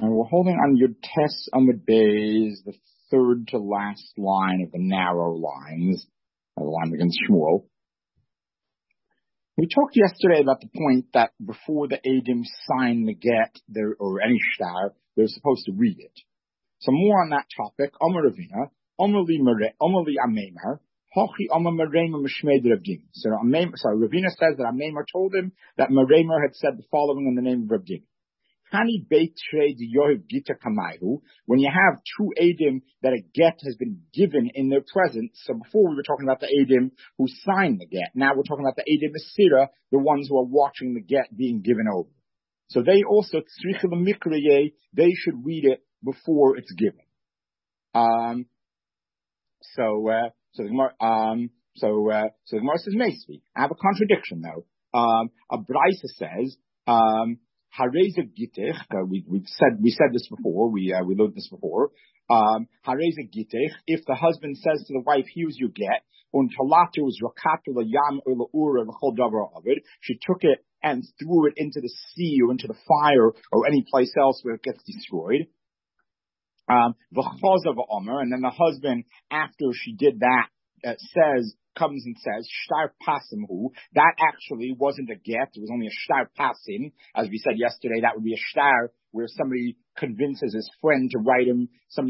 We're holding on your Tes Amud Beis, the third to last line of the narrow lines, the line against Shmuel. We talked yesterday about the point that before the Eidim sign the get, or any shtar, they're supposed to read it. So more on that topic. Omer Ravina, Omer li Ameimar, Hochi Omer Meremer Mishmei Rabdim. So Ravina says that Ameimar told him that Meremer had said the following in the name of Rabdim. When you have two Eidim that a get has been given in their presence, so before we were talking about the Eidim who signed the get, now we're talking about the Eidim Mesira, the ones who are watching the get being given over. So they also, they should read it before it's given. So the Gemara says, Meisvi. I have a contradiction though. A Braisa says, Hareza Gitech, we said this before, we learned this before. Hareza Gitech, if the husband says to the wife, here's your get, she took it and threw it into the sea or into the fire or any place else where it gets destroyed. And then the husband, after she did that, comes and says, shtar pasimhu, that actually wasn't a get, it was only a shtar pasim. As we said yesterday, that would be a shtar where somebody convinces his friend to write him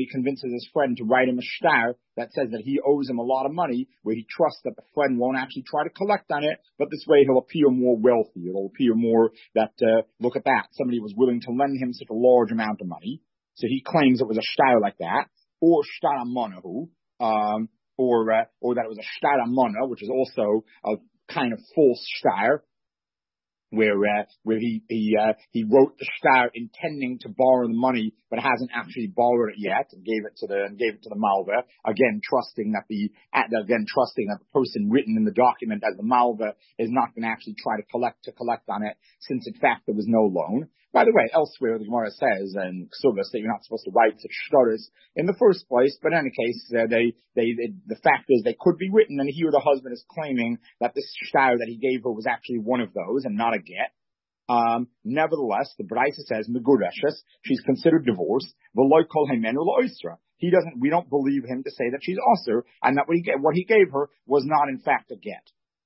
a shtar that says that he owes him a lot of money, where he trusts that the friend won't actually try to collect on it, but this way he'll appear more wealthy. It'll appear more that, look at that, somebody was willing to lend him such a large amount of money. So he claims it was a shtar like that, or shtar amonahu, or that it was a shtar amona, which is also a kind of false shtar, where he wrote the shtar intending to borrow the money, but hasn't actually borrowed it yet, and gave it to the malva, again trusting that the person written in the document as the malva is not going to actually try to collect on it, since in fact there was no loan. By the way, elsewhere the Gemara says in Ksubas that you're not supposed to write such shtaris in the first place, but in any case, the fact is they could be written, and here the husband is claiming that this shtar that he gave her was actually one of those and not a get. Nevertheless, the Braisa says Megureshes, she's considered divorced. V'loy kol hemenu lo'isra. We don't believe him to say that she's osir, and that what he gave her was not in fact a get.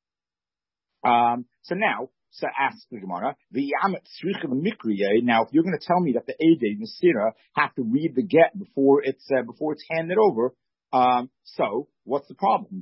So asks the Gemara, now if you're going to tell me that the Eidei Mesira have to read the get before it's handed over, so what's the problem?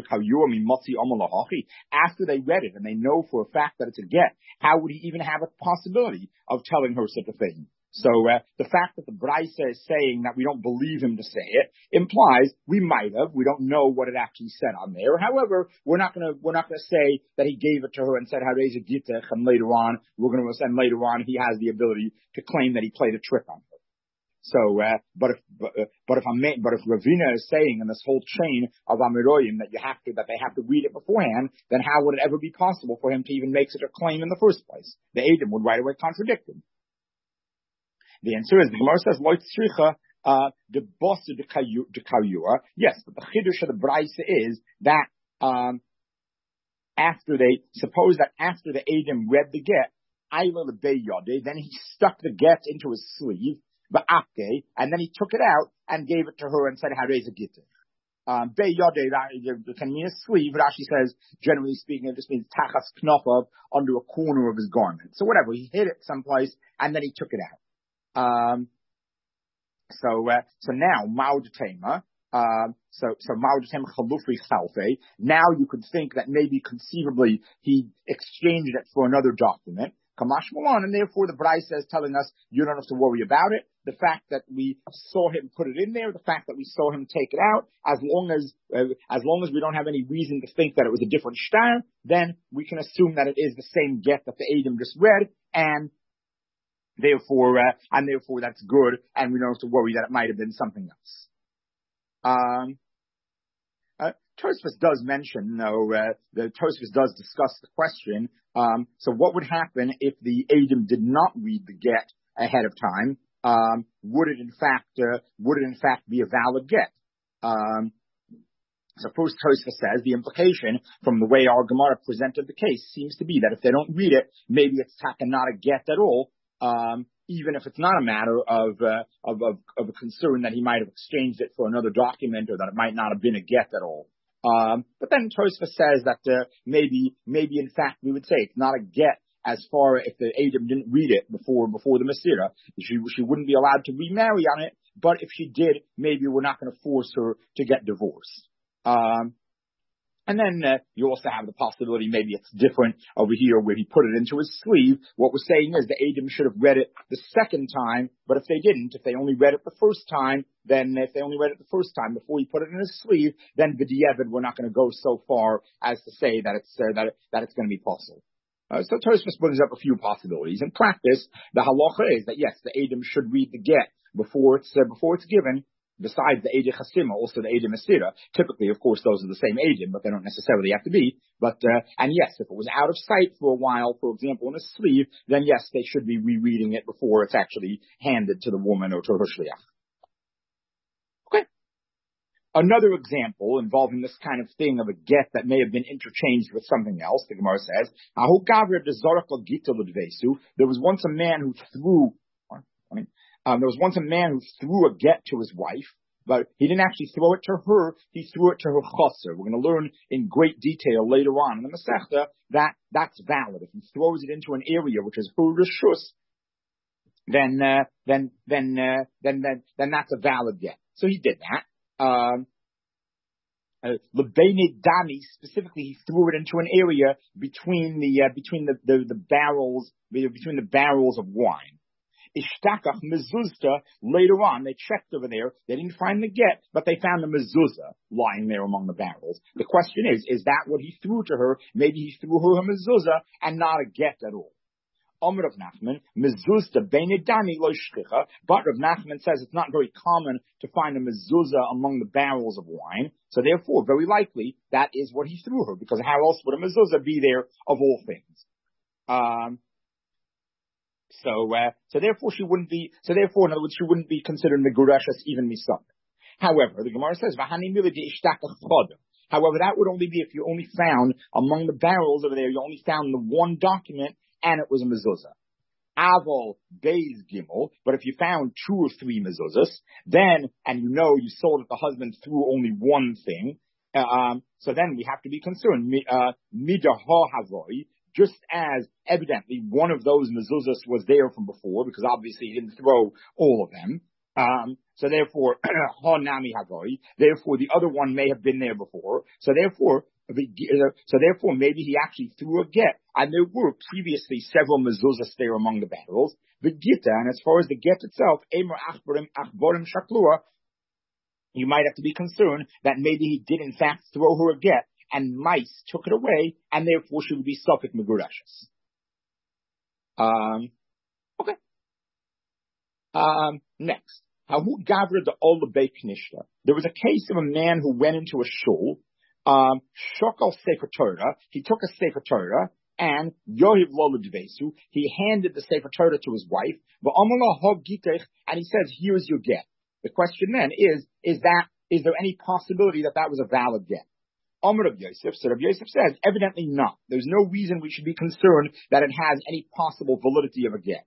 After they read it and they know for a fact that it's a get, how would he even have a possibility of telling her such a thing? So the fact that the Braisa is saying that we don't believe him to say it implies we might have. We don't know what it actually said on there. However, we're not going to say that he gave it to her and said Hareza Gitech, and later on he has the ability to claim that he played a trick on her. So, but if Ravina is saying in this whole chain of Amiroyim that they have to read it beforehand, then how would it ever be possible for him to even make such a claim in the first place? The Eidim would right away contradict him. The answer is, the Gemara says, Loit Tzricha, the boss of the Kayura. Yes, but the Chiddush of the Braisa is that, after the Eidim read the get, Ayla the Beyode, then he stuck the get into his sleeve, Ba'ake, and then he took it out and gave it to her and said, Hareza Gitech. Beyode, can mean a sleeve, but Rashi says, generally speaking, it just means Tachas Knofov, under a corner of his garment. So whatever, he hid it someplace and then he took it out. So now Ma'udatema, Ma'udatema Chalufri Chalfe. Now you could think that maybe conceivably he exchanged it for another document. Kamash Malan, and therefore the Braisa is telling us you don't have to worry about it. The fact that we saw him put it in there, the fact that we saw him take it out, as long as we don't have any reason to think that it was a different shtar, then we can assume that it is the same get that the Eidim just read, and therefore that's good, and we don't have to worry that it might have been something else. Tosfos does mention, the Tosfos does discuss the question. So what would happen if the Eidim did not read the get ahead of time? Would it in fact be a valid get? So first Tosfos says the implication from the way our Gemara presented the case seems to be that if they don't read it, maybe it's not a get at all. even if it's not a matter of a concern that he might have exchanged it for another document or that it might not have been a get at all. But then Tosfos says that maybe in fact we would say it's not a get as far if the Adam didn't read it before the Masira. She wouldn't be allowed to remarry on it, but if she did, maybe we're not going to force her to get divorced. And then you also have the possibility maybe it's different over here where he put it into his sleeve. What we're saying is the Adam should have read it the second time, but if they didn't, if they only read it the first time, then if they only read it the first time before he put it in his sleeve, then b'diavad we're not going to go so far as to say that it's that it's going to be possible. So Tosfos brings up a few possibilities. In practice, the halacha is that yes, the Adam should read the get before it's given. Besides the Eidei Chasima, also the Eidei Masira. Typically, of course, those are the same Eidim, but they don't necessarily have to be. But, and yes, if it was out of sight for a while, for example, in a sleeve, then yes, they should be rereading it before it's actually handed to the woman or to her shliach. Okay. Another example involving this kind of thing of a get that may have been interchanged with something else, the Gemara says, there was once a man who threw a get to his wife, but he didn't actually throw it to her, he threw it to her chasser. We're going to learn in great detail later on in the Masechta that that's valid. If he throws it into an area which is her reshus, then that's a valid get. So he did that. Lebene Dami, specifically, he threw it into an area between the barrels of wine. Ishtakach mezuzta, later on, they checked over there, they didn't find the get, but they found the mezuzah lying there among the barrels. The question is that what he threw to her? Maybe he threw her a mezuzah and not a get at all. Omer Rav Nachman, mezuzta beinedani lo shchicha, but Rav Nachman says it's not very common to find a mezuzah among the barrels of wine, so therefore, very likely, that is what he threw her, because how else would a mezuzah be there of all things? So therefore, in other words, she wouldn't be considered megurashas even misam. However, the Gemara says, however, that would only be if you only found among the barrels over there, you only found the one document and it was a mezuzah. Avol beis gimel, but if you found 2 or 3 mezuzahs, then, and you saw that the husband threw only one thing, so then we have to be concerned. Midah havoi, just as evidently one of those mezuzahs was there from before, because obviously he didn't throw all of them. So therefore, therefore the other one may have been there before. So therefore maybe he actually threw a get, and there were previously several mezuzahs there among the barrels. The gita, and as far as the get itself, you might have to be concerned that maybe he did in fact throw her a get, and mice took it away, and therefore she would be sufik megurashas. Okay. Next. There was a case of a man who went into a shul, shokal sefer Torah, he took a sefer Torah, and yohiv lo l'dvesu, he handed the sefer Torah to his wife, and he says, here's your get. The question then is there any possibility that was a valid get? Omer Rav Yosef, so Rav Yosef says, evidently not. There's no reason we should be concerned that it has any possible validity of a get.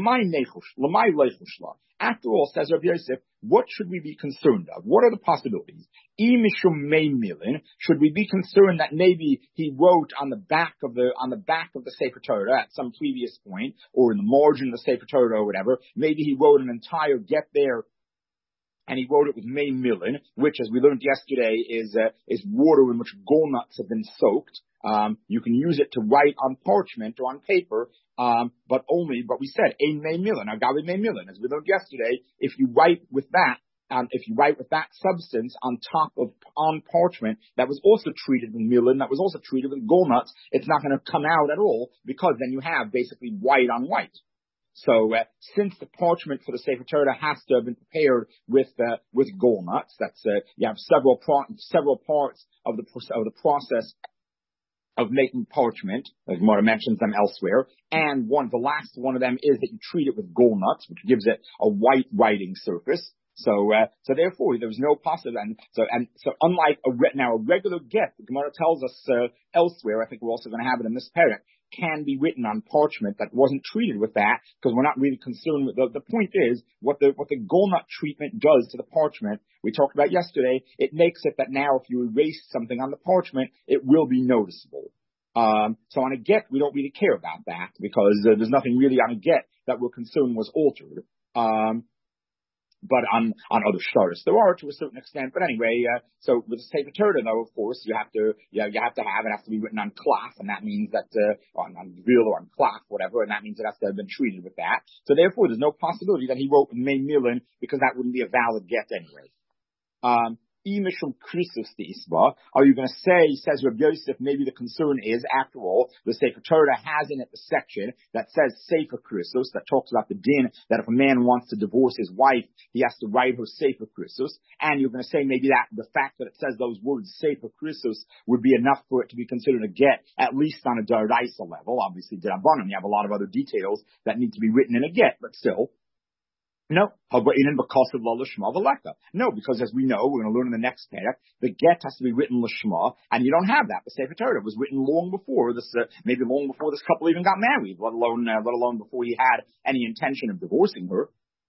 After all, says Rav Yosef, what should we be concerned of? What are the possibilities? Should we be concerned that maybe he wrote on the back of the Sefer Torah at some previous point, or in the margin of the Sefer Torah or whatever, maybe he wrote an entire get there, and he wrote it with May Milin, which, as we learned yesterday, is water in which walnuts have been soaked. You can use it to write on parchment or on paper, but we said Ein May Milin, Agavi May Milin, as we learned yesterday. If you write with that substance on parchment that was also treated with milin, that was also treated with walnuts, it's not going to come out at all, because then you have basically white on white. So, since the parchment for the Sefer Torah has to have been prepared with walnuts, that's you have several parts of the process of making parchment. The Gemara mentions them elsewhere, and the last one of them is that you treat it with walnuts, which gives it a white writing surface. So therefore, there was no possibility. So unlike a regular get, the Gemara tells us elsewhere. I think we're also going to have it in this parak. can be written on parchment that wasn't treated with that, because we're not really concerned with the point is what the Golnut treatment does to the parchment. We talked about yesterday. It makes it that now if you erase something on the parchment, it will be noticeable. So on a get, we don't really care about that because there's nothing really on a get that we're concerned was altered. But on other shtaris there are to a certain extent. But anyway, so with the Sefer Torah though, of course, you have to have it has to be written on cloth, and that means that on real or on cloth, whatever, and that means it has to have been treated with that. So therefore, there's no possibility that he wrote Mei Milin, because that wouldn't be a valid get anyway. Imishum Krisus the Isba. Are you going to say, says Rabbi Yosef, maybe the concern is, after all, the Sefer Torah has in it the section that says Sefer Krisus, that talks about the din, that if a man wants to divorce his wife, he has to write her Sefer Krisus. And you're going to say maybe that the fact that it says those words Sefer Krisus would be enough for it to be considered a get, at least on a Daraisa level. Obviously, D'Rabbanan, you have a lot of other details that need to be written in a get, but still. No, no, because as we know, we're going to learn in the next parak, the get has to be written l'shma, and you don't have that. The Sefer Torah was written long before this, maybe long before this couple even got married, let alone before he had any intention of divorcing her.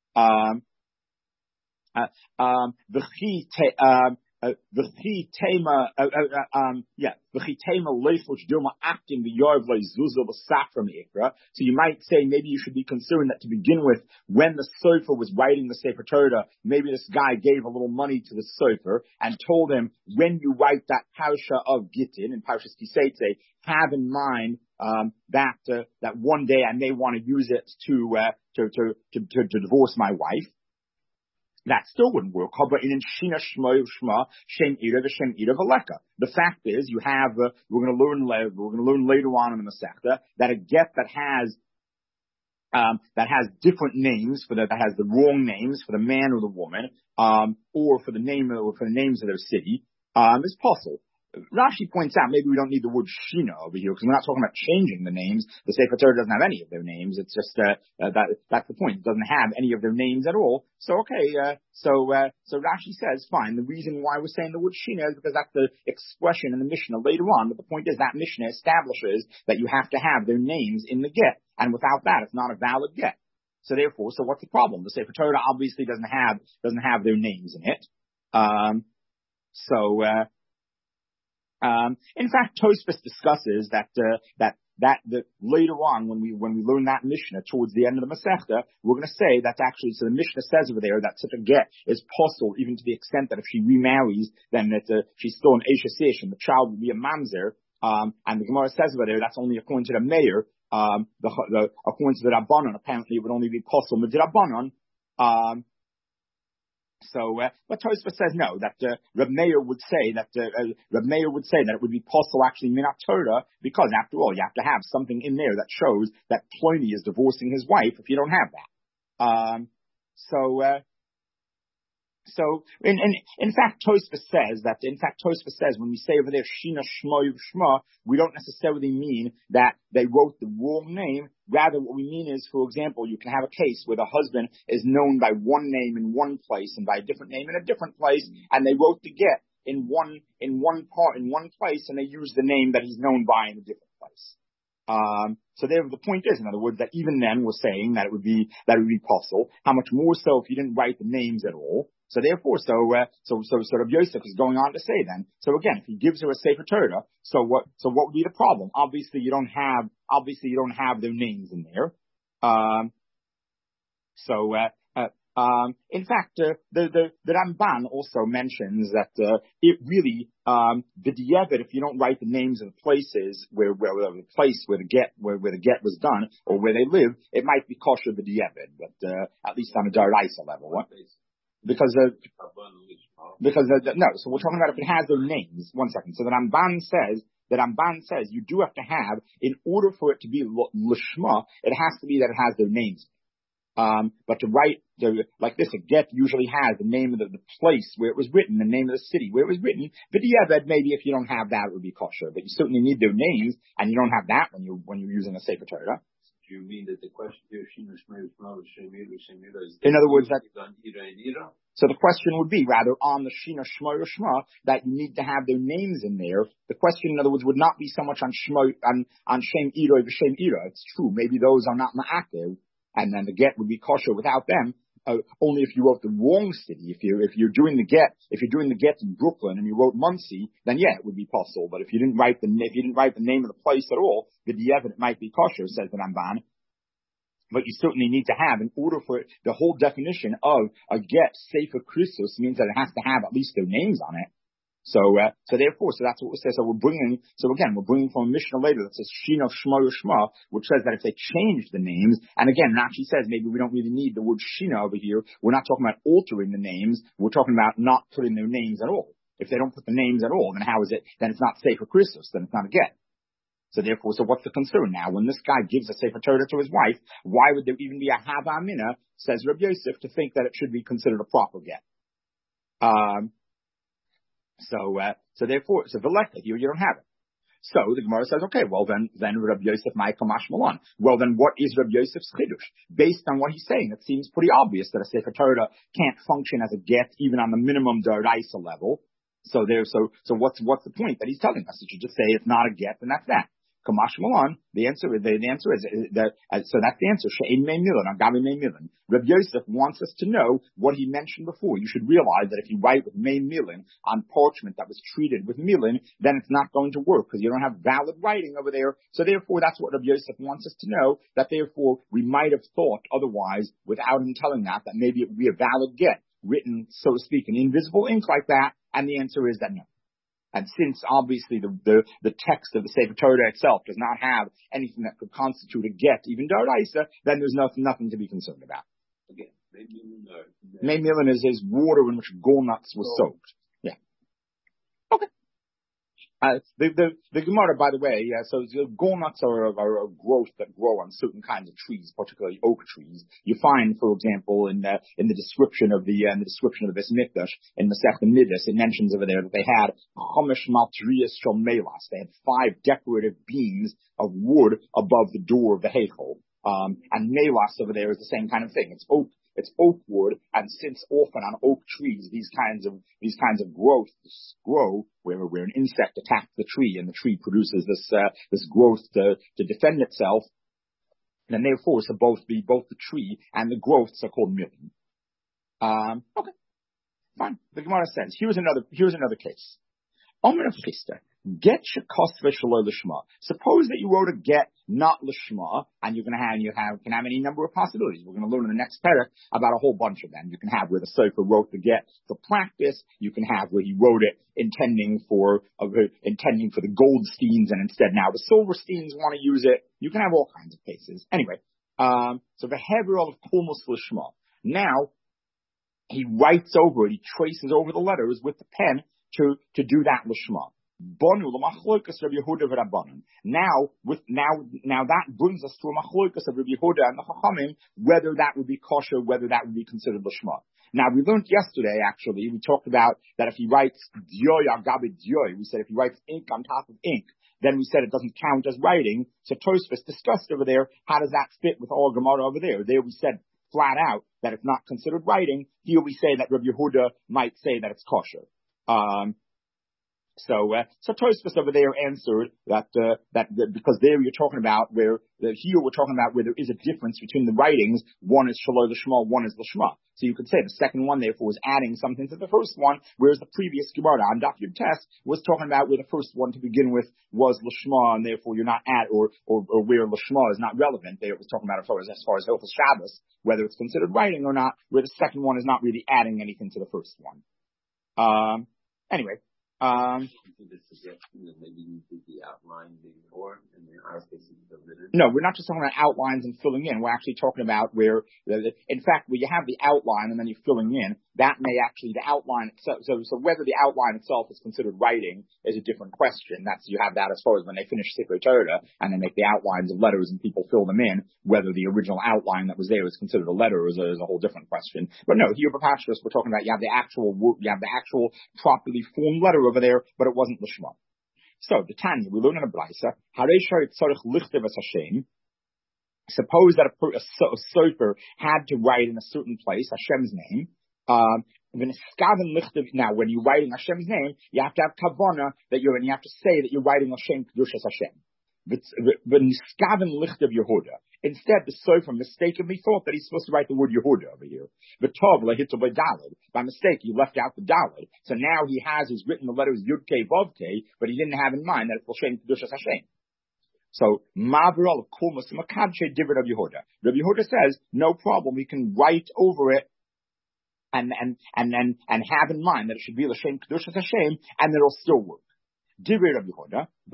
So you might say maybe you should be concerned that to begin with, when the sofer was writing the Sefer Torah, maybe this guy gave a little money to the sofer and told him, when you write that parsha of Gittin in Parshas Kiseitze, have in mind that one day I may want to use it to divorce my wife. That still wouldn't work. The fact is, you have we're going to learn later on in the Masechta that a get that has different names that has the wrong names for the man or the woman, or for the names of their city, is possible. Rashi points out maybe we don't need the word Shina over here because we're not talking about changing the names. The Sefer Torah doesn't have any of their names. It's just that's the point. It doesn't have any of their names at all. So okay, so Rashi says fine. The reason why we're saying the word Shina is because that's the expression in the Mishnah later on. But the point is that Mishnah establishes that you have to have their names in the get, and without that, it's not a valid get. So therefore, what's the problem? The Sefer Torah obviously doesn't have their names in it. In fact, Tosfos discusses that later on when we learn that Mishnah towards the end of the Masechta, we're going to say that actually, so the Mishnah says over there that such a get is possible even to the extent that if she remarries, then that she's still an Eishes Ish and the child will be a mamzer. And the Gemara says over there that's only according to the mayor. According to the Rabbanon, apparently it would only be possible with the Rabbanon. But Tosfos says no, that Reb Meir would say that it would be possible actually minat Torah, because after all you have to have something in there that shows that Ploni is divorcing his wife if you don't have that. So in fact Tosfos says when we say over there Shina Shma Shma, we don't necessarily mean that they wrote the wrong name. Rather, what we mean is, for example, you can have a case where the husband is known by one name in one place and by a different name in a different place, and they wrote the get in one place, and they used the name that he's known by in a different place. So there, the point is, in other words, that even then we're saying that it would be possible. How much more so if you didn't write the names at all? So therefore, Rabbi Yosef is going on to say then. So again, if he gives her a Sefer Torah, so what would be the problem? Obviously, you don't have their names in there. In fact, the Ramban also mentions that it really b'diavad, if you don't write the names of the places where the get was done or where they live, it might be kosher b'diavad, but at least on a daraisa level. What? Because no, so we're talking about if it has their names. 1 second. So the Ramban says you do have to have, in order for it to be lishma, it has to be that it has their names. But to write like this, a get usually has the name of the place where it was written, the name of the city where it was written. But maybe if you don't have that, it would be kosher. But you certainly need their names, and you don't have that when you're using a Sefer Torah. you mean that the question here, Shina Shmei Shmei is in other words, that on Ira and Ira? So the question would be, rather, on the Shina Shma or Shma, that you need to have their names in there. The question, in other words, would not be so much on Shma, on Shem Ira, V'Shem Ira. It's true. Maybe those are not Ma'akev, and then the get would be kosher without them. Only if you wrote the wrong city. If you're doing the get in Brooklyn and you wrote Monsey, then yeah, it would be possible. But if you didn't write the name of the place at all, the Dievin, it might be kosher, says the Ramban. But you certainly need to have, in order for the whole definition of a get Sefer Christos means that it has to have at least their names on it. So therefore, that's what we say. So we're bringing from a Mishnah later that says Shina Shma Shma, which says that if they change the names, and again, it actually says maybe we don't really need the word Shina over here. We're not talking about altering the names. We're talking about not putting their names at all. If they don't put the names at all, then how is it? Then it's not Sefer Christos. Then it's not a get. So therefore, what's the concern now? When this guy gives a Sefer Torah to his wife, why would there even be a Hava Amina, says Rabbi Yosef, to think that it should be considered a proper get? So therefore, V'lecha, here you don't have it. So the Gemara says, okay, well then Rabbi Yosef Ma'ikam Mashmalon. Well then, what is Rabbi Yosef's chidush? Based on what he's saying, it seems pretty obvious that a Sefer Torah can't function as a get even on the minimum D'Oraisa level. So what's the point that he's telling us? It should just say it's not a get, and that's that. Kamash Malan, the answer is that, so that's the answer. She'ein mei milan, agabe mei milan. Rabbi Yosef wants us to know what he mentioned before. You should realize that if you write with mei milan on parchment that was treated with milan, then it's not going to work because you don't have valid writing over there. So therefore, that's what Rabbi Yosef wants us to know, that therefore we might have thought otherwise without him telling that maybe it would be a valid get, written, so to speak, in invisible ink like that, and the answer is that no. And since obviously the text of the Sefer Torah itself does not have anything that could constitute a get, even D'Oraisa, then there's nothing to be concerned about. Again, Mei milan is water in which gallnuts were soaked. Yeah. Okay. The Gemara, by the way, so gallnuts are a growth that grow on certain kinds of trees, particularly oak trees. You find, for example, in the description of the Beis Mikdash in Masechta Midas, it mentions over there that they had chomesh maltrias shel melas. They had 5 decorative beams of wood above the door of the heichal. And melas over there is the same kind of thing. It's oak wood, and since often on oak trees these kinds of growths grow where an insect attacks the tree and the tree produces this growth to defend itself, then therefore so both the tree and the growths are called milim. Okay, fine. The Gemara says here's another case. Omer of Chista. Get shekosve shaloi l'shma. Suppose that you wrote a get not l'shma, and you can have any number of possibilities. We're going to learn in the next parak about a whole bunch of them. You can have where the Sefer wrote the get for practice. You can have where he wrote it intending for the Goldsteins, and instead now the Silversteins want to use it. You can have all kinds of cases. Anyway, so the hever of kulmus l'shma. Now he writes over it. He traces over the letters with the pen to do that l'shma. Now that brings us to a machlokas of Rabbi Yehuda and the Chachamim, whether that would be kosher, whether that would be considered l'shma. Now we learned yesterday, actually, we talked about that if he writes dioy agabe dioy, we said if he writes ink on top of ink, then we said it doesn't count as writing. So Tosfos discussed over there, how does that fit with all Gemara over there? There we said flat out that it's not considered writing. Here we say that Rabbi Yehuda might say that it's kosher. So Tosfos over there answered that because there you're talking about here we're talking about where there is a difference between the writings. One is shaloi l'shma, one is l'shma. So you could say the second one therefore was adding something to the first one, whereas the previous Gemara on Daf Yud Tes was talking about where the first one to begin with was l'shma, and therefore you're not or where l'shma is not relevant. There it was talking about as far as Hilchos Shabbos, whether it's considered writing or not, where the second one is not really adding anything to the first one. Anyway. The suggestion that maybe you did the outline before, and in our case it's the written. No, we're not just talking about outlines and filling in. We're actually talking about where, in fact, where you have the outline and then you're filling in, that may actually, the outline itself, so whether the outline itself is considered writing is a different question. You have that as far as when they finish Sefer Torah and they make the outlines of letters and people fill them in, whether the original outline that was there is considered a letter is a whole different question. But no, here B'Pashtus, we're talking about you have the actual properly formed letter over there, but it wasn't l'shma. So the Tanya, we learn in a brayso, suppose that a sofer had to write in a certain place Hashem's name. Now, when you're writing Hashem's name, you have to have kavana and you have to say that you're writing Hashem Kedushas Hashem. Instead, the sofer mistakenly thought that he's supposed to write the word Yehuda over here. By mistake, he left out the Daled. So now he has written the letters Yud Kei Vav Kei, but he didn't have in mind that it's Hashem Kedushas Hashem. So, Ma'avrol of Kulmas Makadche Divert of Yehuda. Rabbi Yehuda says, no problem, we can write over it and have in mind that it should be Hashem Kedushas Hashem, and it'll still work. Divert of Yehuda. The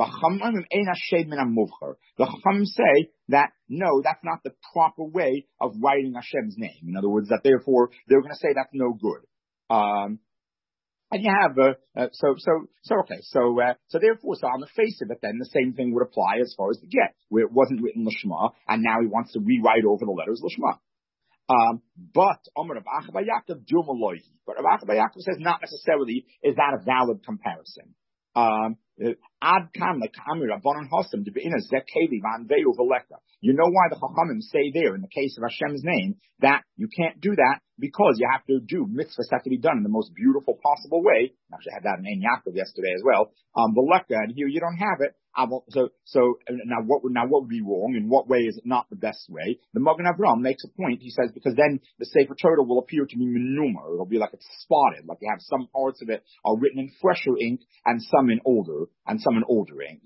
Chacham say that no, that's not the proper way of writing Hashem's name. In other words, that therefore they're going to say that's no good. And you have so therefore, on the face of it, then the same thing would apply as far as the get, where it wasn't written Lishma, and now he wants to rewrite over the letters Lishma. But Rav Acha Yaakov Dumalohi. But Rav Acha Yaakov says not necessarily is that a valid comparison. Ad kan lekamir Rabbanan Hosam to be in a zekeli van veyu veleka. You know why the Chachamim say there in the case of Hashem's name that you can't do that because you have to do mitzvahs have to be done in the most beautiful possible way. Actually, I had that in Ein Yaakov yesterday as well. Veleka, and here you don't have it. So now what would be wrong? In what way is it not the best way? The Magen Avraham makes a point. He says because then the Sefer Torah will appear to be menumar. It'll be like it's spotted, like you have some parts of it are written in fresher ink and some in older ink.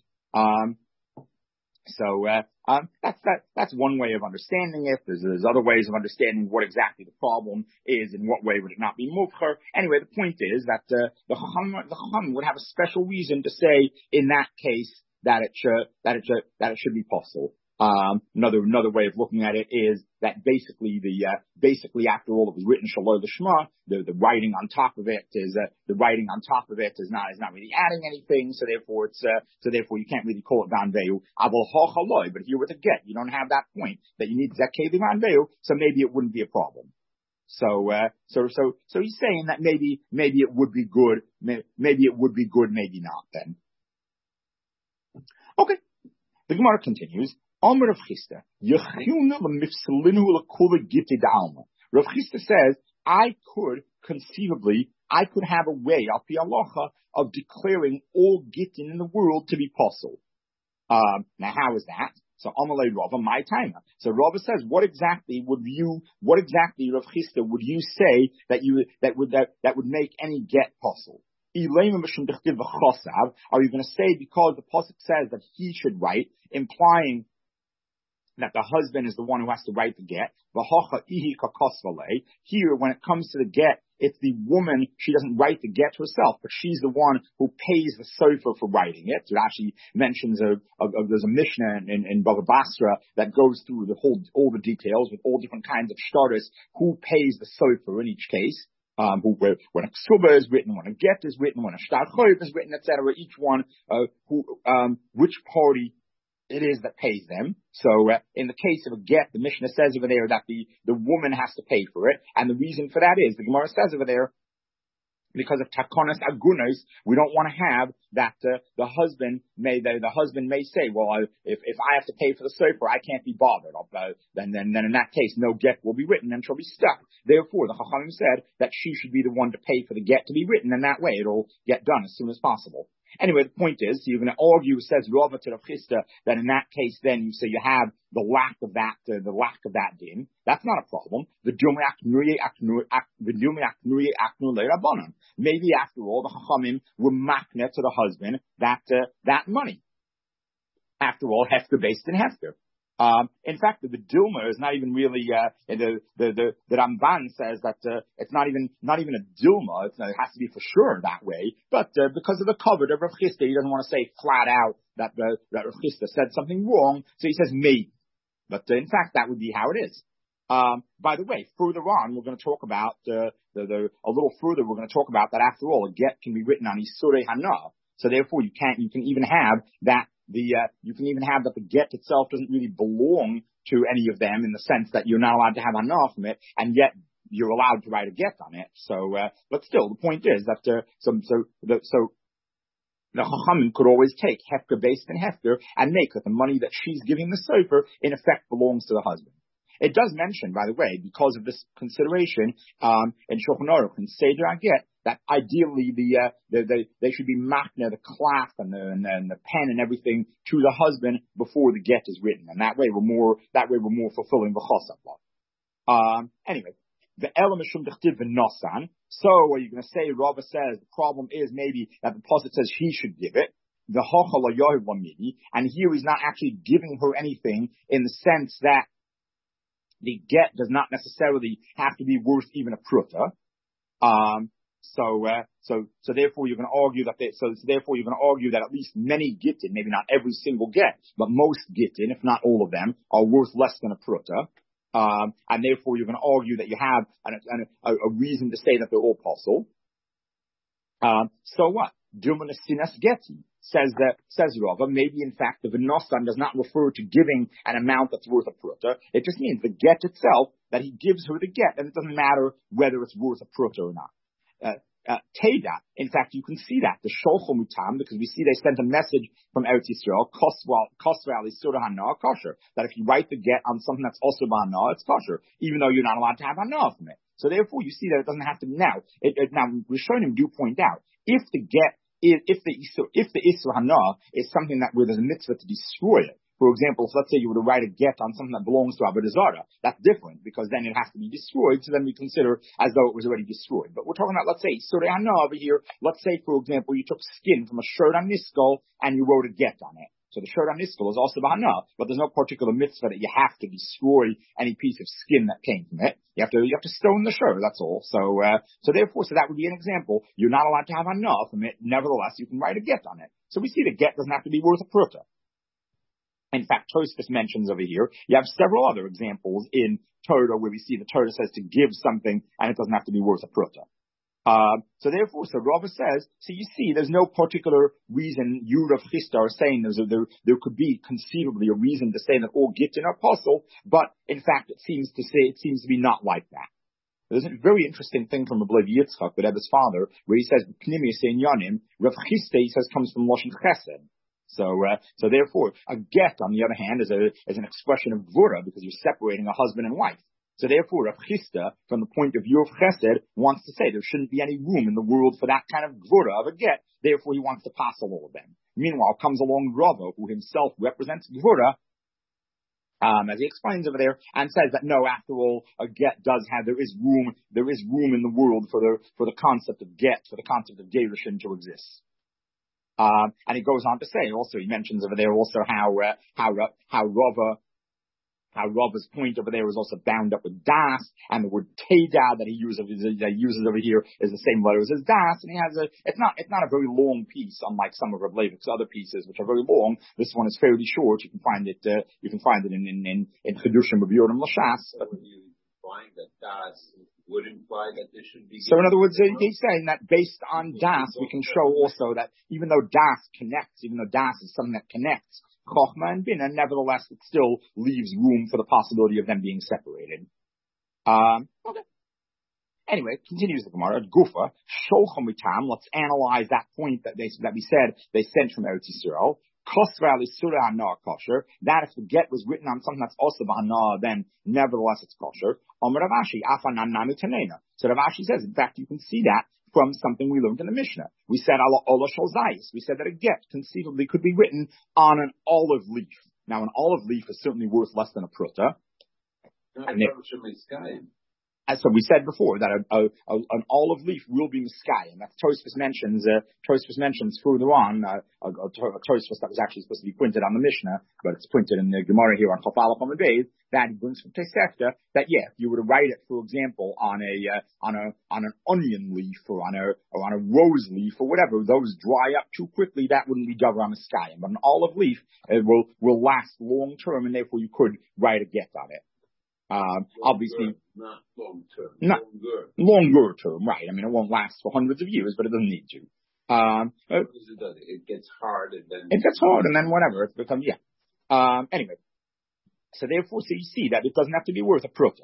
That's one way of understanding it. There's other ways of understanding what exactly the problem is. In what way would it not be muvcher? Anyway, the point is that the Chacham would have a special reason to say in that case that it should be possible. Another way of looking at it is that basically after all it was written Shalom Lishma, the writing on top of it is not really adding anything, so therefore you can't really call it Van Veu. But here with a get, you don't have that point that you need Zakei Van Veu, so maybe it wouldn't be a problem. So he's saying that maybe it would be good, maybe not then. Okay. The Gemara continues. Amar Rav Chisda, Rav Chisda says, I could have a way, al pi halacha, of declaring all gittin in the world to be possible. Now how is that? So Amalei Rava, my timer. So Rava says, what exactly Rav Chisda would you say that would make any get possible? Are you going to say because the pasuk says that he should write, implying that the husband is the one who has to write the get? Here, when it comes to the get, it's the woman, she doesn't write the get herself, but she's the one who pays the sofer for writing it. So it actually mentions there's a Mishnah in Bava Basra that goes through all the details with all different kinds of shtaris, who pays the sofer in each case. When a ksuba is written, when a get is written, when a shtar choyv is written, etc. Each one, which party it is that pays them. So in the case of a get, the Mishnah says over there that the woman has to pay for it, and the reason for that is the Gemara says over there, because of takonas agunos, we don't want to have that the husband may say, well, if I have to pay for the sofer, I can't be bothered. Then in that case, no get will be written and she'll be stuck. Therefore, the Chachamim said that she should be the one to pay for the get to be written, and that way it'll get done as soon as possible. Anyway, the point is, so you're going to argue, says Rava to Rav Chisda, that in that case, then you say you have the lack of that din. That's not a problem. Maybe after all, the Chachamim were makneh to the husband that money. After all, hefker based in hefker. In fact, the Dilma is not even really, the Ramban says that, it's not even a Dilma. It has to be for sure that way. But, because of the cover of Rav Chisda, he doesn't want to say flat out that Rav Chisda said something wrong. So he says maybe. But, in fact, that would be how it is. By the way, further on, we're going to talk about, a little further, we're going to talk about that after all, a get can be written on Isurei Hana. So therefore you can even have that the get itself doesn't really belong to any of them in the sense that you're not allowed to have enough from it, and yet you're allowed to write a get on it. So, but still, the point is that, The Chachamim could always take hefker based in hefker and make that the money that she's giving the sofer in effect belongs to the husband. It does mention, by the way, because of this consideration, in Shulchan Aruch and Seder HaGet, that ideally they should be machna the cloth and the pen and everything to the husband before the get is written, and that way we're more fulfilling the chosam. Anyway, the elamishum dechtiv v'nosan. So, are you going to say? Rava says the problem is maybe that the pasuk says he should give it. The hachal yohiv lamidi, and here he's not actually giving her anything in the sense that the get does not necessarily have to be worth even a pruta. So therefore you're going to argue that therefore you're going to argue that at least many gittin, maybe not every single get, but most gittin, if not all of them, are worth less than a pruta. And therefore you're going to argue that you have a reason to say that they're all possible. So what? Dilma sinas geti says Rava, maybe in fact the v'nosan does not refer to giving an amount that's worth a pruta. It just means the get itself, that he gives her the get, and it doesn't matter whether it's worth a pruta or not. Teda, in fact, you can see that the sholcho mutam, because we see they sent a message from Eretz Yisrael, kosval isura hana kosher, that if you write the get on something that's also b'hana, it's kosher, even though you're not allowed to have hana from it. So therefore, you see that it doesn't have to be now. Now, Rishonim do point out, if the isur hana is something that where there's a mitzvah to destroy it. For example, if let's say you were to write a get on something that belongs to Avodah Zarah, that's different because then it has to be destroyed. So then we consider as though it was already destroyed. But we're talking about, let's say, Surah Hana over here. Let's say, for example, you took skin from a shirt on Niskal and you wrote a get on it. So the shirt on Niskal is also Bahana, but there's no particular mitzvah that you have to destroy any piece of skin that came from it. You have to stone the shirt. That's all. So therefore, that would be an example. You're not allowed to have Hana from it. Nevertheless, you can write a get on it. So we see the get doesn't have to be worth a pruta. In fact, Tosfos mentions over here, you have several other examples in Torah where we see the Torah says to give something and it doesn't have to be worth a pruta. So Rava says, so you see, there's no particular reason you, Rav Chisda, are saying there could be conceivably a reason to say that all gittin are possible, but in fact, it seems to be not like that. There's a very interesting thing from Rabbi Yitzchak, the Rebbe's father, where he says, Pnimius ein Yanim, Rav Chisda, he says, comes from Lashon Chesed. So therefore, a get, on the other hand, is an expression of gvura because you're separating a husband and wife. So therefore, Rav Chisda, from the point of view of chesed, wants to say there shouldn't be any room in the world for that kind of gvura of a get. Therefore, he wants to pass all of them. Meanwhile, comes along Rava, who himself represents gvura, as he explains over there, and says that no, after all, a get there is room in the world for the concept of get, for the concept of gerushin to exist. And he goes on to say also, he mentions over there also how Rava's point over there is also bound up with das, and the word teda that he uses over here is the same letters as das, and it's not a very long piece, unlike some of Rav Leivik's other pieces, which are very long. This one is fairly short. You can find it in Chedushim Rabbi Yoram Lashas. Implying that das would imply that there should be. So in other words, he's saying that based on das, we can show also that even though das is something that connects Chochma and Bina, nevertheless it still leaves room for the possibility of them being separated. Okay. Anyway, continues the Gemara. Gufa, Sholchom Mitam, let's analyze that point that we said they sent from Eretz Yisrael. Kosra l'isura hana kosher. That if the get was written on something that's also b'hana, then nevertheless it's kosher. Rav Ashi, afanan nami tanena. So Rav Ashi says, in fact, you can see that from something we learned in the Mishnah. We said ala shel zayis. We said that a get conceivably could be written on an olive leaf. Now, an olive leaf is certainly worth less than a pruta. So we said before that an olive leaf will be miskayim. That's Tosfos mentions further on a Tosfos that was actually supposed to be printed on the Mishnah, but it's printed in the Gemara here on Chaf Aleph Amud Beis. That he brings from Tosefta that if you were to write it, for example, on an onion leaf or on a rose leaf or whatever, those dry up too quickly. That wouldn't be davar miskayim. But an olive leaf will last long term, and therefore you could write a get on it. Obviously, not long term. Longer term, right? I mean, it won't last for hundreds of years, but it doesn't need to. It gets hard and then whatever it becomes. Anyway, so therefore, you see that it doesn't have to be worth a pruta.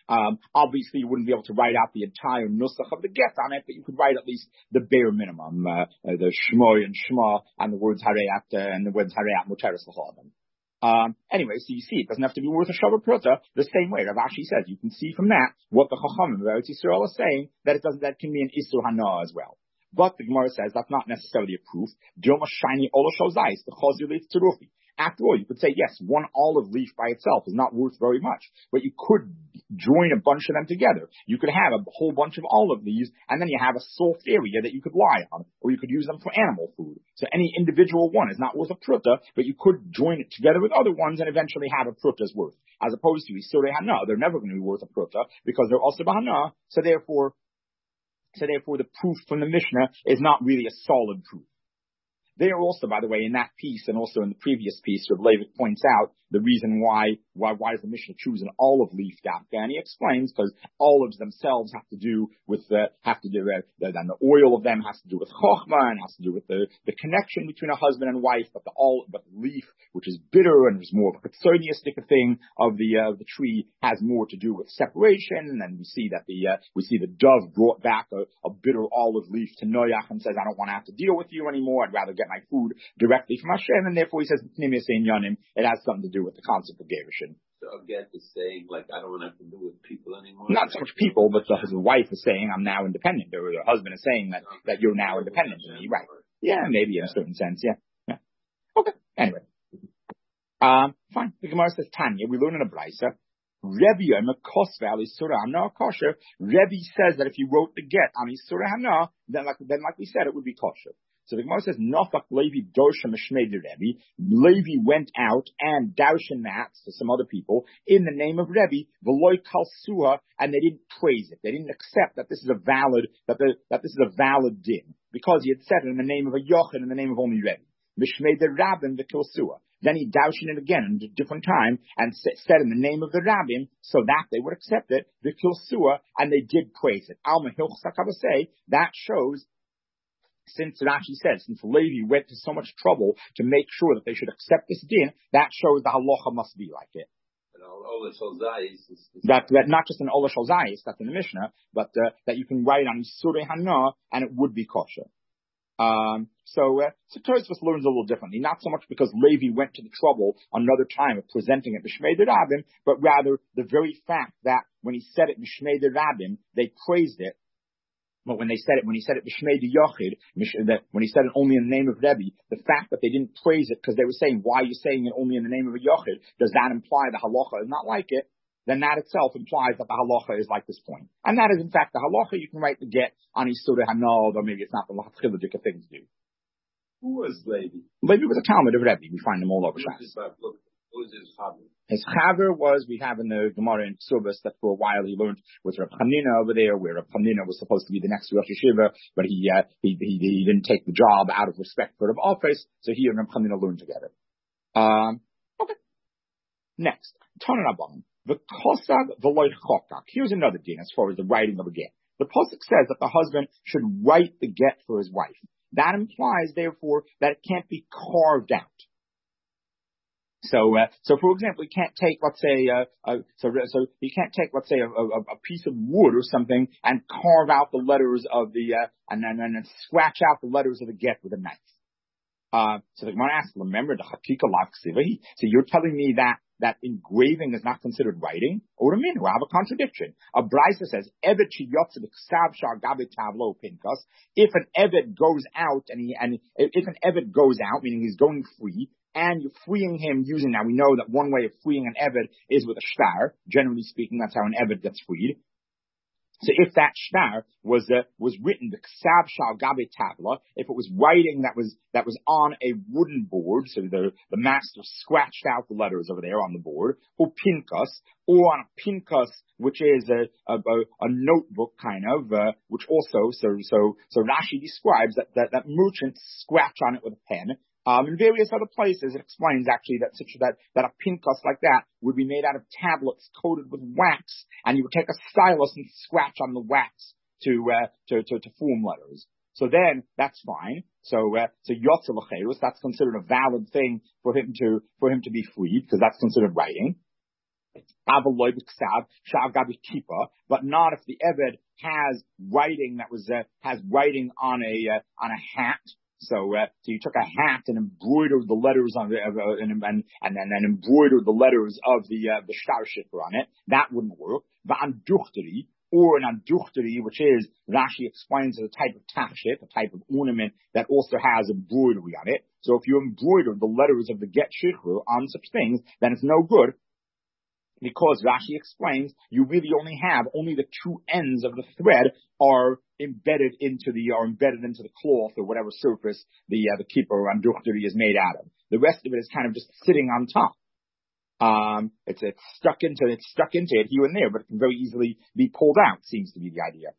Obviously, you wouldn't be able to write out the entire nusach of the get on it, but you could write at least the bare minimum, the shmoy and shma, and the words hareat, and the words hareat muteris l'chadam. Anyway, so you see, it doesn't have to be worth a shavar pruta the same way. Rav Ashi says, you can see from that what the Chachamim of Eretz Yisrael are saying, that it doesn't, that can be an Isur Hana as well. But the Gemara says that's not necessarily a proof. Dilma shiny olashozais, the chazir leads to rufi. After all, you could say, yes, one olive leaf by itself is not worth very much, but you could join a bunch of them together. You could have a whole bunch of olive leaves, and then you have a soft area that you could lie on, or you could use them for animal food. So any individual one is not worth a pruta, but you could join it together with other ones and eventually have a pruta's worth. As opposed to Isurei Hana, they're never going to be worth a pruta, because they're also Bahana, so therefore the proof from the Mishnah is not really a solid proof. They are also, by the way, in that piece and also in the previous piece, Rav Levitt points out the reason why does the Mishnah choose an olive leaf dafka, and he explains because olives themselves have to do with then the oil of them has to do with chokhmah and has to do with the connection between a husband and wife, but the leaf, which is bitter and is more of a chtoniistic thing of the tree, has more to do with separation. And then we see the dove brought back a bitter olive leaf to Noach and says, I don't want to have to deal with you anymore. I'd rather get my food directly from Hashem, and therefore he says it has something to do with the concept of gerushin. So again, is saying like I don't want to have to do with people anymore. Not so much people, but the wife is saying I'm now independent, or the husband is saying that you're now independent of me, right? Yeah, maybe in a certain sense, yeah. Okay, anyway, fine. The Gemara says Tanya. We learn in a brisa. Rebbe kosher. Rebbe says that if you wrote the get on Yisura Hana, then like we said, it would be kosher. So the Gemara says, Nafak Levi Dosha Mishmei Rebbe. Levi went out and Daushan mats to some other people in the name of Rebbe, Veloy Kalsuha, and they didn't praise it. They didn't accept that this is a valid din, because he had said it in the name of a Yochid, in the name of only Rebbe. Mishmei the Rabbin the Kilsua. Then he Daushan it again at a different time and said in the name of the Rabbim, so that they would accept it, the Kilsua, and they did praise it. Alma Hilchsakavasei, that shows, since Rashi says, since Levi went to so much trouble to make sure that they should accept this din, that shows the halacha must be like it. That not just an Ola Shalzais, that's in the Mishnah, but that you can write on Isurei Hana and it would be kosher. So Tosfos learns a little differently, not so much because Levi went to the trouble another time of presenting it B'Shmei the Rabbim, but rather the very fact that when he said it B'Shmei the Rabbim, they praised it. But when he said it B'Shmei the Yochid, when he said it only in the name of Rebbe, the fact that they didn't praise it because they were saying, why are you saying it only in the name of a Yochid? Does that imply the halacha is not like it? Then that itself implies that the halacha is like this point. And that is in fact the halacha. You can write the get on Yisura Hana, or maybe it's not the Lachatchiladik thing to do. Who was Levi? Levi was a Talmud of Rebbe. We find them all over Shas. Who was his chaver? His chaver was, we have in the Gemara in Ksubas that for a while he learned with Reb Chanina over there, where Reb Chanina was supposed to be the next Rosh Yeshiva, but he didn't take the job out of respect for Reb Office, so he and Reb Chanina learned together. Okay. Next, Tanan Abban. The Kosag V'loy Chokak. Here's another din as far as the writing of a get. The pasuk says that the husband should write the get for his wife. That implies, therefore, that it can't be carved out. So for example, you can't take, let's say, you can't take, let's say, a piece of wood or something and carve out the letters of the, and then scratch out the letters of the get with a knife. So the Gemara asks, remember the Hakika Laksivahi? So you're telling me that engraving is not considered writing? Or we have a contradiction. A brisa says, Evet shiyotze b'ksav shar gabe tavlo pinkas. If an Evet goes out if an Evet goes out, meaning he's going free, and you're freeing him using, now we know that one way of freeing an Evet is with a shtar. Generally speaking, that's how an Evet gets freed. So if that shtar was written, the ksav shal gabe tavla, if it was writing that was on a wooden board, so the master scratched out the letters over there on the board, or pinkas, or on a pinkas, which is a notebook kind of, which also, so Rashi describes that merchants scratch on it with a pen. In various other places, it explains actually that a pinkas like that would be made out of tablets coated with wax, and you would take a stylus and scratch on the wax to form letters. So then that's fine. So yotze l'cherus, that's considered a valid thing for him to be freed, because that's considered writing. but not if the Eved has writing that was has writing on a hat. So you took a hat and embroidered the letters on and then embroidered the letters of the shtar shikra on it. That wouldn't work. But on duchteri, or an anduchteri, which is, Rashi explains, as a type of tachshit, a type of ornament that also has embroidery on it. So if you embroider the letters of the get shikra on such things, then it's no good. Because Rashi explains, you really only have the two ends of the thread are embedded into the cloth or whatever surface the kippah or anduchteri is made out of. The rest of it is kind of just sitting on top. It's stuck into it here and there, but it can very easily be pulled out. Seems to be the idea.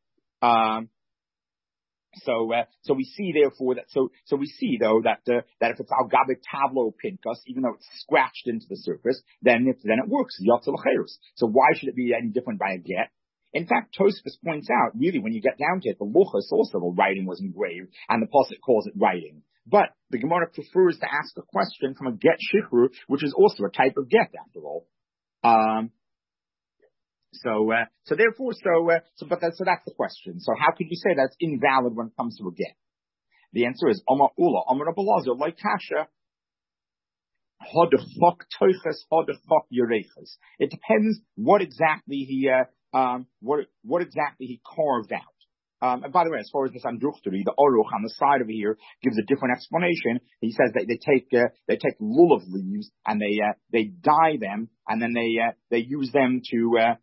So we see therefore that we see though that if it's al gabe tablo pinkas, even though it's scratched into the surface, then it works. So why should it be any different by a get? In fact, Tosfos points out, really, when you get down to it, the luchos also, the writing was engraved, and the pasuk calls it writing. But the Gemara prefers to ask a question from a get shikru, which is also a type of get, after all. So that's the question. So how could you say that's invalid when it comes to a get? The answer is Amar Ula, Amar Abelazar, like Kasha. It depends what exactly he carved out. And by the way, as far as this andruchteri, the Aruch on the side over here gives a different explanation. He says that they take lulav leaves and they dye them, and then they use them to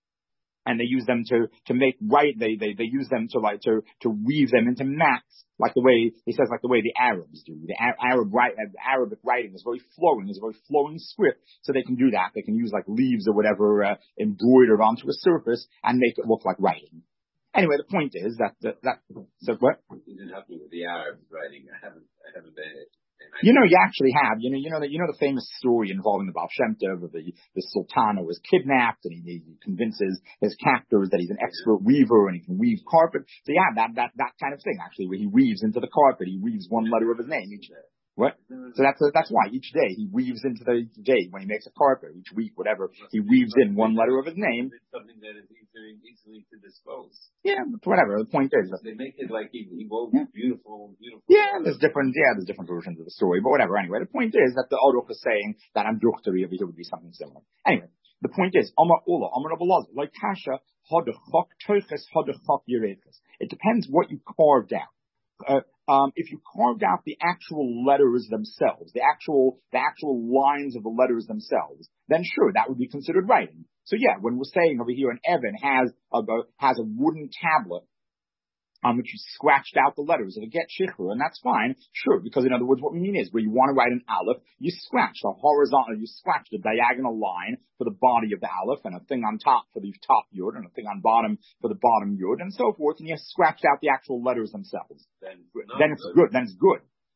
make white. They use them to weave them into mats, like the way the Arabs do. The Arabic writing is very flowing. It's a very flowing script, so they can do that. They can use like leaves or whatever embroidered onto a surface and make it look like writing. Anyway, the point is that so what? You didn't help me with the Arabs writing. I haven't been it. You actually have. You know the famous story involving the Baal Shem Tov of the Sultan who was kidnapped, and he convinces his captors that he's an expert weaver and he can weave carpet. So yeah, that kind of thing actually, where he weaves into the carpet. He weaves one letter of his name each day. What? So that's why each day he weaves into the day when he makes a carpet, each week, whatever, he weaves in one letter of his name. It's something that is easily to dispose. Yeah, whatever. The point is, they make it like he wove beautiful. Yeah, there's different versions of the story, but whatever. Anyway, the point is that the Aruch is saying that Amduchteri over here would be something similar. Anyway, the point is, Amar Ula, Amar Abelazar, like Kasha, Hadachok Toiches, Hadachok Yereches. It depends what you carved out. If you carved out the actual letters themselves, the actual lines of the letters themselves, then sure, that would be considered writing. So yeah, when we're saying over here, an Evan has a wooden tablet on which you scratched out the letters of a get shikru, and that's fine, sure, because in other words, what we mean is where you want to write an aleph, you scratch the diagonal line for the body of the aleph, and a thing on top for the top yud, and a thing on bottom for the bottom yud, and so forth, and you scratched out the actual letters themselves. Then it's good.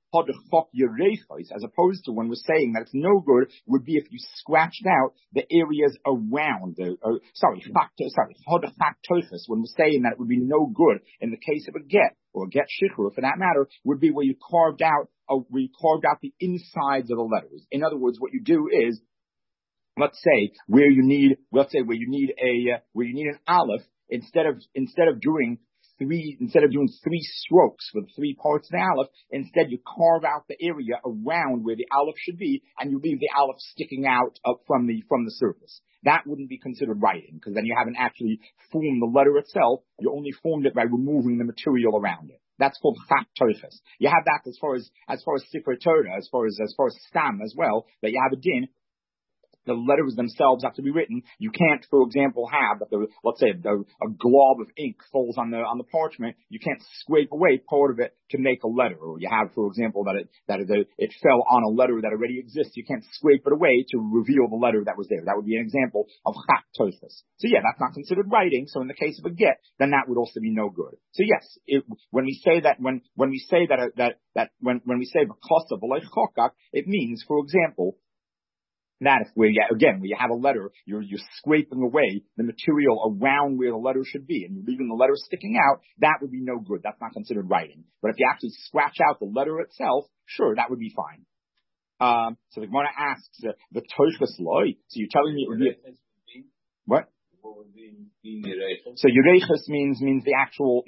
As opposed to when we're saying that it's no good, would be if you scratched out the areas around when we're saying that it would be no good in the case of a get, or a get shikru for that matter, would be where you carved out the insides of the letters. In other words, what you do is, let's say where you need an aleph, instead of doing three strokes for the three parts of the aleph, instead you carve out the area around where the aleph should be, and you leave the aleph sticking out up from the surface. That wouldn't be considered writing, because then you haven't actually formed the letter itself. You only formed it by removing the material around it. That's called chak toiches. You have that as far as Sefer Torah, as far as stam as well, that you have a din. The letters themselves have to be written. You can't, for example, have a glob of ink falls on the parchment. You can't scrape away part of it to make a letter. Or you have, for example, that it fell on a letter that already exists. You can't scrape it away to reveal the letter that was there. That would be an example of chak toiches. So yeah, that's not considered writing. So in the case of a get, then that would also be no good. So yes, when we say b'kosa v'lo chokak, it means, for example, that if where you have a letter, you're scraping away the material around where the letter should be, and you're leaving the letter sticking out, that would be no good. That's not considered writing. But if you actually scratch out the letter itself, sure, that would be fine. So the Gemara asks, the toiches loy. So you're telling me it would be So Yerechus means the actual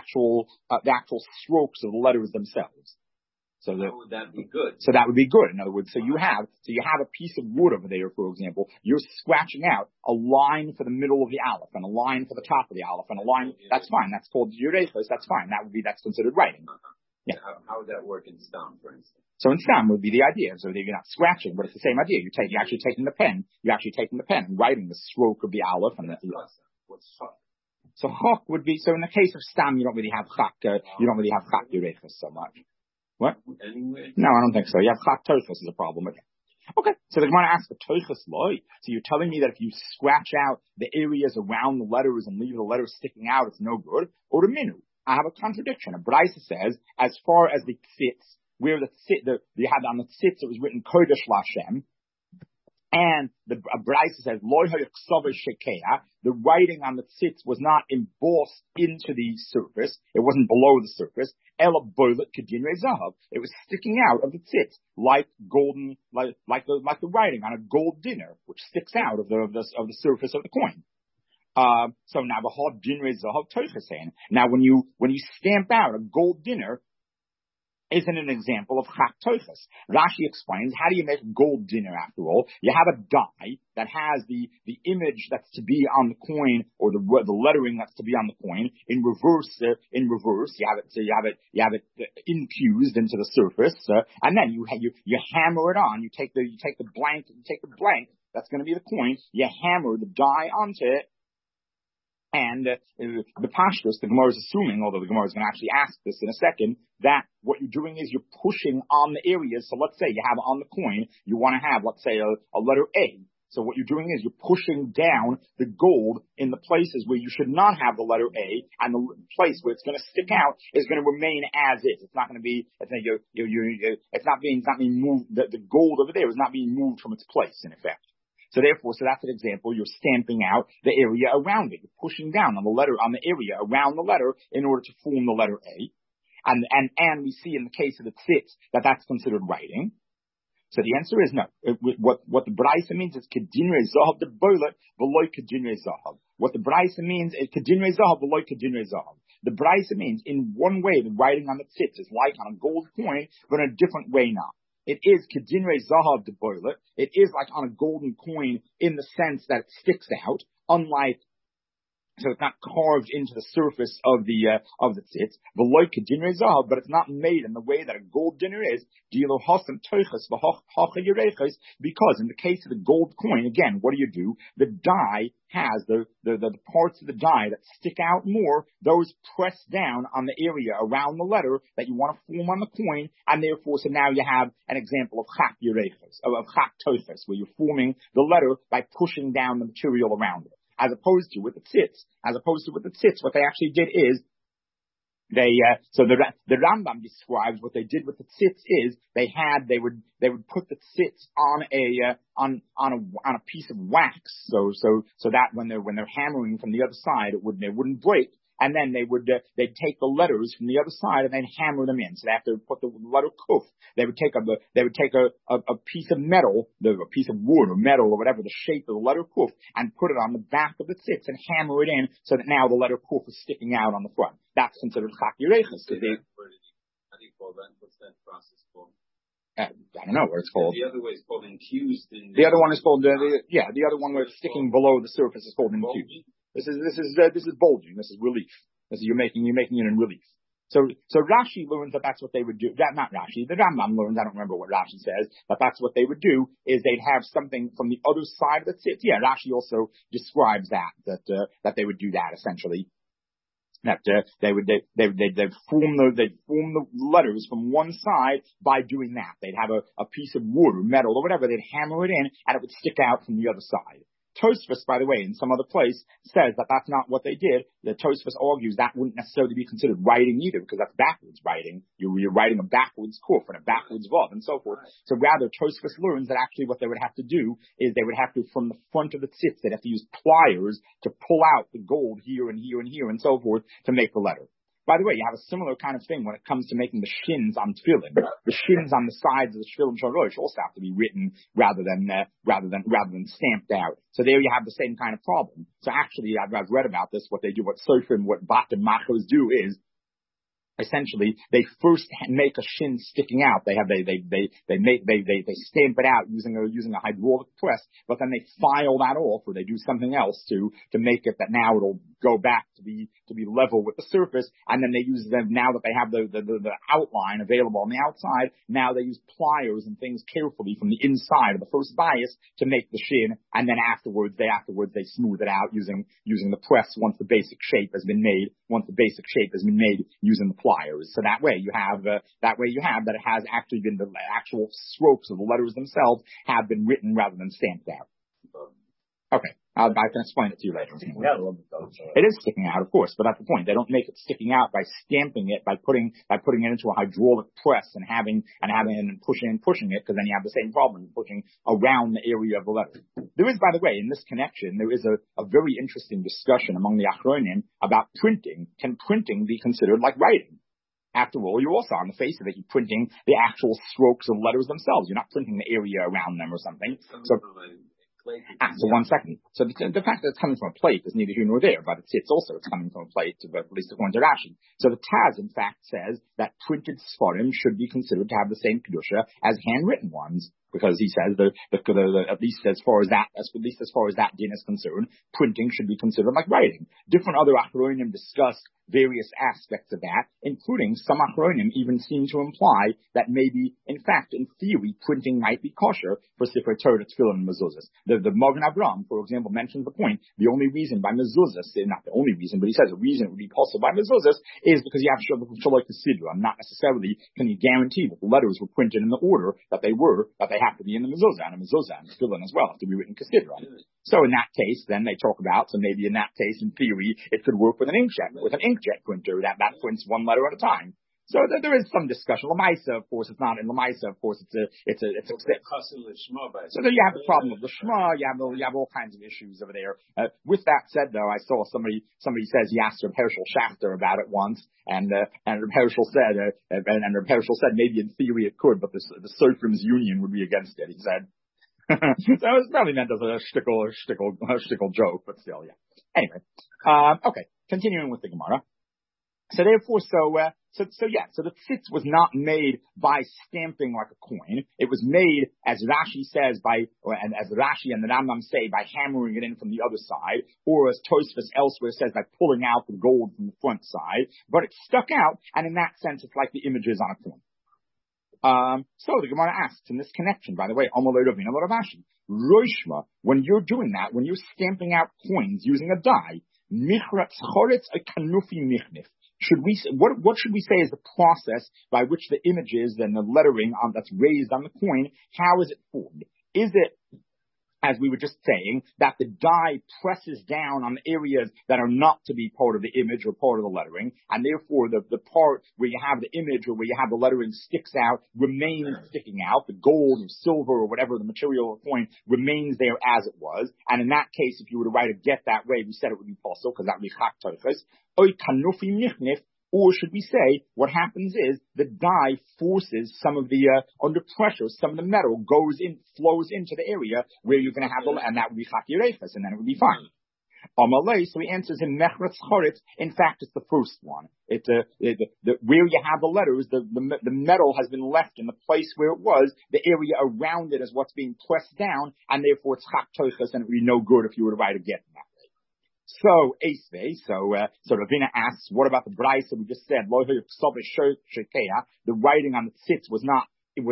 strokes of the letters themselves. So would that be good? So that would be good. In other words, so you have a piece of wood over there, for example. You're scratching out a line for the middle of the aleph and a line for the top of the aleph and a line. That's fine. That's called Yerechus. That's fine. That's considered writing. Yeah. How would that work in Stam, for instance? So in Stam would be the idea. So you're not scratching, but it's the same idea. You're actually taking the pen and writing the stroke of the aleph and the. What's chak? So chak would be, so in the case of Stam, you don't really have chak Yerechus so much. What? Anyway? No, I don't think so. You have chak toichus is a problem again. Okay, so the Gemara asks the toichus loy. So you're telling me that if you scratch out the areas around the letters and leave the letters sticking out, it's no good? Or the minu? I have a contradiction. A Braisa says, as far as the tzitz, where you had on the tzitz, it was written Kodesh Lashem, and the Braisa says, Loi ha'yaksav shekeah, the writing on the tzitz was not embossed into the surface, it wasn't below the surface, ela boilet kedinrei zahav, it was sticking out of the tzitz, like the writing on a gold dinner, which sticks out of the surface of the coin. So now the hot dinner zahav toichasein. Now when you stamp out a gold dinner, isn't an example of chak toichas. Rashi explains, how do you make a gold dinner after all? You have a die that has the image that's to be on the coin, or the lettering that's to be on the coin in reverse. You have it infused into the surface, and then you hammer it on. You take the blank that's going to be the coin. You hammer the die onto it. And the pashtus, the Gemara is assuming, although the Gemara is going to actually ask this in a second, that what you're doing is you're pushing on the areas. So let's say you have on the coin, you want to have, let's say, a letter A. So what you're doing is you're pushing down the gold in the places where you should not have the letter A, and the place where it's going to stick out is going to remain as is. It's not going to be, it's not being moved. The gold over there is not being moved from its place, in effect. So that's an example. You're stamping out the area around it. You're pushing down on the area around the letter in order to form the letter A. And we see in the case of the tzitz that's considered writing. So the answer is no. What the Braisa means is kedinrei zahav the boilet v'loy kedinrei zahav. What the Braisa means is kedinrei zahav v'loy kedinrei zahav. The Braisa means in one way the writing on the tzitz is like on a gold coin, but in a different way not. It is kedinrei zahav de boilet. It is like on a golden coin in the sense that it sticks out, so it's not carved into the surface of the tzitz. V'loy kedinrei zahav, but it's not made in the way that a gold dinner is. Dilo hasam toichas v'hacha yerechos, because in the case of the gold coin, again, what do? The die has the parts of the die that stick out more, those press down on the area around the letter that you want to form on the coin, and therefore, so now you have an example of chak yerechos, of chak toichas, where you're forming the letter by pushing down the material around it. As opposed to with the tzitz, what they actually did is so the Rambam describes what they did with the tzitz is they would put the tzitz on a piece of wax, so that when they're hammering from the other side, it wouldn't break. And then they'd take the letters from the other side and then hammer them in. So they have to put the letter kuf. They would take a piece of metal, a piece of wood or metal or whatever, the shape of the letter kuf, and put it on the back of the tzitz and hammer it in so that now the letter kuf is sticking out on the front. That's considered chak yerechos. How do you call that? What's that process called? I don't know what it's called. The other way is called infused. The other one is called, the other one where it's sticking below the surface is called infused. This is bulging. This is relief. You're making it in relief. So Rashi learns that that's what they would do. Not Rashi. The Rambam learns. I don't remember what Rashi says, but that's what they would do. Is they'd have something from the other side of the tzitz. Yeah, Rashi also describes that they would do that essentially. That they'd form the letters from one side by doing that. They'd have a piece of wood or metal or whatever. They'd hammer it in, and it would stick out from the other side. Tosfos, by the way, in some other place, says that that's not what they did. The Tosfos argues that wouldn't necessarily be considered writing either, because that's backwards writing. You're writing a backwards kuf and a backwards vav and so forth. So rather, Tosfos learns that actually what they would have to do is they would have to, from the front of the tzitz, they'd have to use pliers to pull out the gold here and here and here and so forth to make the letter. By the way, you have a similar kind of thing when it comes to making the shins on tefillin. The shins on the sides of the tefillin shorosh also have to be written rather than stamped out. So there you have the same kind of problem. So actually, I've read about this. What they do, what Sofrim, what Bat and Machos do is, essentially, they first make a shin sticking out. They stamp it out using a hydraulic press, but then they file that off, or they do something else to make it that now it'll go back to be level with the surface. And then they use them, now that they have the outline available on the outside, now they use pliers and things carefully from the inside of the first bias to make the shin, and then afterwards they smooth it out using the press once the basic shape has been made using the pliers. So that way you have that it has actually been, the actual strokes of the letters themselves have been written rather than stamped out. Okay. I can explain it to you later. It is sticking out, of course, but that's the point. They don't make it sticking out by stamping it, by putting it into a hydraulic press and pushing it, because then you have the same problem, pushing around the area of the letter. There is, by the way, in this connection, there is a very interesting discussion among the Achronim about printing. Can printing be considered like writing? After all, you're also, on the face of it, you're printing the actual strokes of letters themselves. You're not printing the area around them or something. So 1 second. So the fact that it's coming from a plate is neither here nor there, but it's coming from a plate, at least according to Rashi. So the Taz, in fact, says that printed Sfarim should be considered to have the same Kedusha as handwritten ones, because he says at least as far as that din is concerned, printing should be considered like writing. Different other Achronim discussed various aspects of that, including some Achronim even seem to imply that maybe, in fact, in theory, printing might be kosher for Sefer Torah, Tefillin, and Mezuzahs. The Magen Avraham, for example, mentions the point, the only reason by Mezuzahs, not the only reason, but he says the reason it would be possible by Mezuzahs is because you have Shaloi Kesidra. Not necessarily can you guarantee that the letters were printed in the order that they have to be in the Mezuzah, and the Mezuzah and the Tefillin as well have to be written Kesidra. So in that case, then they talk about, so maybe in that case, in theory, it could work with an inkjet printer that prints one letter at a time. So there is some discussion. Lamaisa, of course, it's not. In Lamaisa, of course, it's a. So there you have the problem of the Shema. You have all kinds of issues over there. With that said, though, I saw somebody says he asked Reb Hershel Schachter about it once, and Reb Hershel said maybe in theory it could, but the Sofrim's union would be against it. He said. So it was probably meant as a shtickle joke, but still, yeah. Anyway, okay, continuing with the Gemara. So therefore, the tzitz was not made by stamping like a coin. It was made, as Rashi says, as Rashi and the Rambam say, by hammering it in from the other side, or as Tosfos elsewhere says, by pulling out the gold from the front side. But it stuck out, and in that sense, it's like the images on a coin. So the Gemara asks in this connection, by the way, Roshma, when you're doing that, when you're stamping out coins using a die, michratz choretz a kanufi michnif. What should we say is the process by which the images and the lettering that's raised on the coin, how is it formed? Is it, as we were just saying, that the die presses down on the areas that are not to be part of the image or part of the lettering, and therefore the part where you have the image or where you have the lettering sticks out remains sticking out, the gold or silver or whatever the material of the coin remains there as it was, and in that case, if you were to write a get that way, we said it would be possible, because that would be chak toifes, oy kanufi nichnif. Or should we say, what happens is the die forces some of the, under pressure, some of the metal flows into the area where you're going to have and that would be chak yerefes, and then it would be fine. Amalei, so he answers in mechretz choretz. In fact, it's the first one. It's where you have the letters, the metal has been left in the place where it was. The area around it is what's being pressed down, and therefore it's chak toifes, and it would be no good if you were to write a get in that. So Ravina asks, what about the Braisa we just said? The writing on the tzitz was not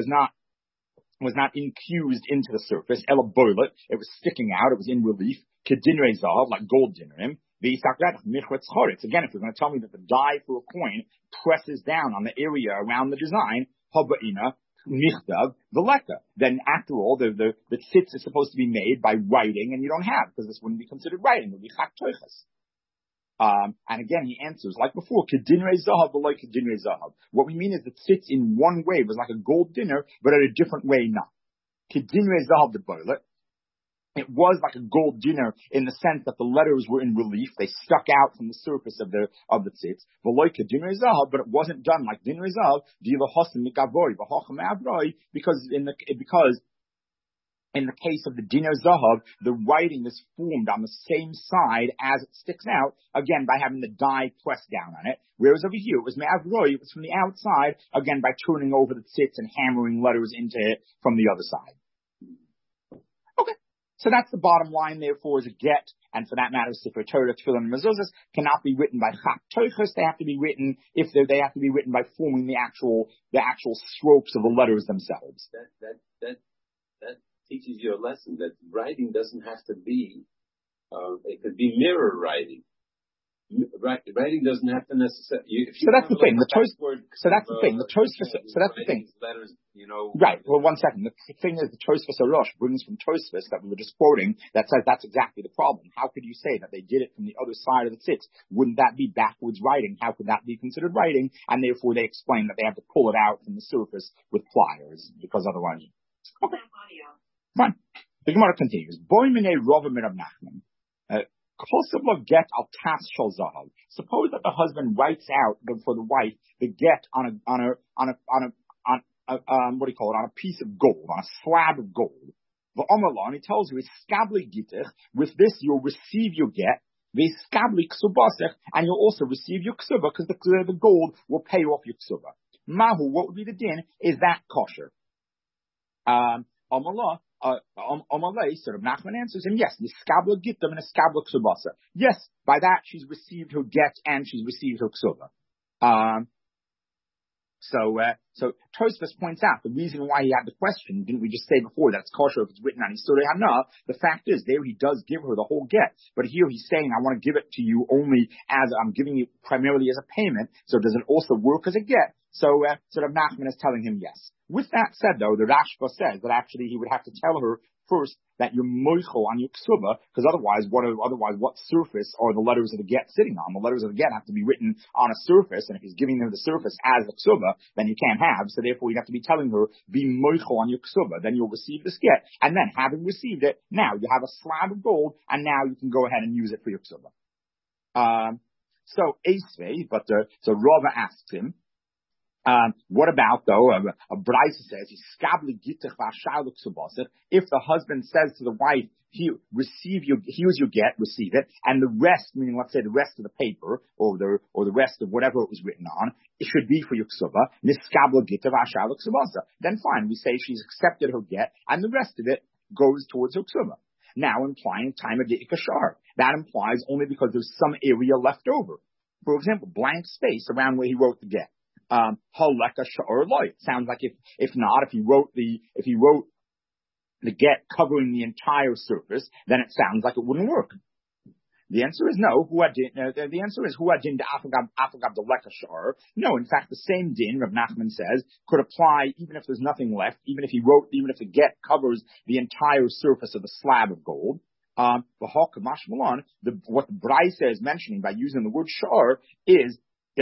infused into the surface. Ela boilet, it was sticking out, it was in relief. Kedinrei zahav, like gold dinerim. Again, if you're going to tell me that the die for a coin presses down on the area around the design, haba'ina, Michtav Veleka. Then after all, the tzitz is supposed to be made by writing, and you don't have, because this wouldn't be considered writing, it would be chak toiches. And again, he answers, like before, kedinrei zahav v'lo kedinrei zahav. What we mean is the tzitz in one way was like a gold dinner, but in a different way not. Kedinrei zahav the boilet. it was like a gold dinner in the sense that the letters were in relief. They stuck out from the surface of the tzitz. But it wasn't done like dinner zav, because in the case of the Diner Zahav, the writing is formed on the same side as it sticks out, again, by having the die pressed down on it. Whereas over here, it was Me'avroi, it was from the outside, again, by turning over the tzitz and hammering letters into it from the other side. Okay. So that's the bottom line, therefore, is a get, and for that matter, Sefer Torah, Tefillin, and Mezuzahs cannot be written by Chak Toichos. They have to be written, they have to be written by forming the actual strokes of the letters themselves. That teaches you a lesson that writing doesn't have to be, it could be mirror writing. Writing doesn't have to necessarily. So that's the thing. The thing. Letters, Right. Well, 1 second. The thing is, the Tosfos Arosh brings from Tosfos that we were just quoting that says that's exactly the problem. How could you say that they did it from the other side of the tzitz? Wouldn't that be backwards writing? How could that be considered writing? And therefore, they explain that they have to pull it out from the surface with pliers because otherwise. Okay. Fine. The Gemara continues. Boy mine rova min Rav Nachman. Get al tas shel zahav. Suppose that the husband writes out for the wife the get on a piece of gold, on a slab of gold. And he tells you, with this you'll receive your get, and you'll also receive your ksuba, because the gold will pay off your ksuba. Mahu, what would be the din? Is that kosher? Amalei, sort of Nachman answers him, yes, niskabla gittam and niskabla ksubasa. Yes, by that she's received her get and she's received her ksuba. So Tosfos points out the reason why he had the question, didn't we just say before, that's kosher if it's written on Yisurei Hana? The fact is, there he does give her the whole get, but here he's saying, I want to give it to you only as I'm giving you primarily as a payment, so does it also work as a get? So sort of Nachman is telling him yes. With that said, though, the Rashba says that actually he would have to tell her first that you're moichel on your ksuba, because otherwise what surface are the letters of the get sitting on? The letters of the get have to be written on a surface, and if he's giving them the surface as the ksuba, then you can't have. So therefore, you have to be telling her, be moichel on your ksuba, then you'll receive this get. And then, having received it, now you have a slab of gold, and now you can go ahead and use it for your ksuba. So Rava asks him, what about though, a Braisa says, if the husband says to the wife, here's your get, receive it, and the rest, meaning let's say the rest of the paper, or the rest of whatever it was written on, it should be for your ksuba, then fine, we say she's accepted her get, and the rest of it goes towards her ksuba. Now implying time of the ikashar. That implies only because there's some area left over. For example, blank space around where he wrote the get. It sounds like if he wrote the get covering the entire surface, then it sounds like it wouldn't work. The answer is no. The answer is huadin de afagab de lekashar. No, in fact, the same din Rav Nachman says could apply even if there's nothing left, even if the get covers the entire surface of the slab of gold. What the Braisa is mentioning by using the word shar is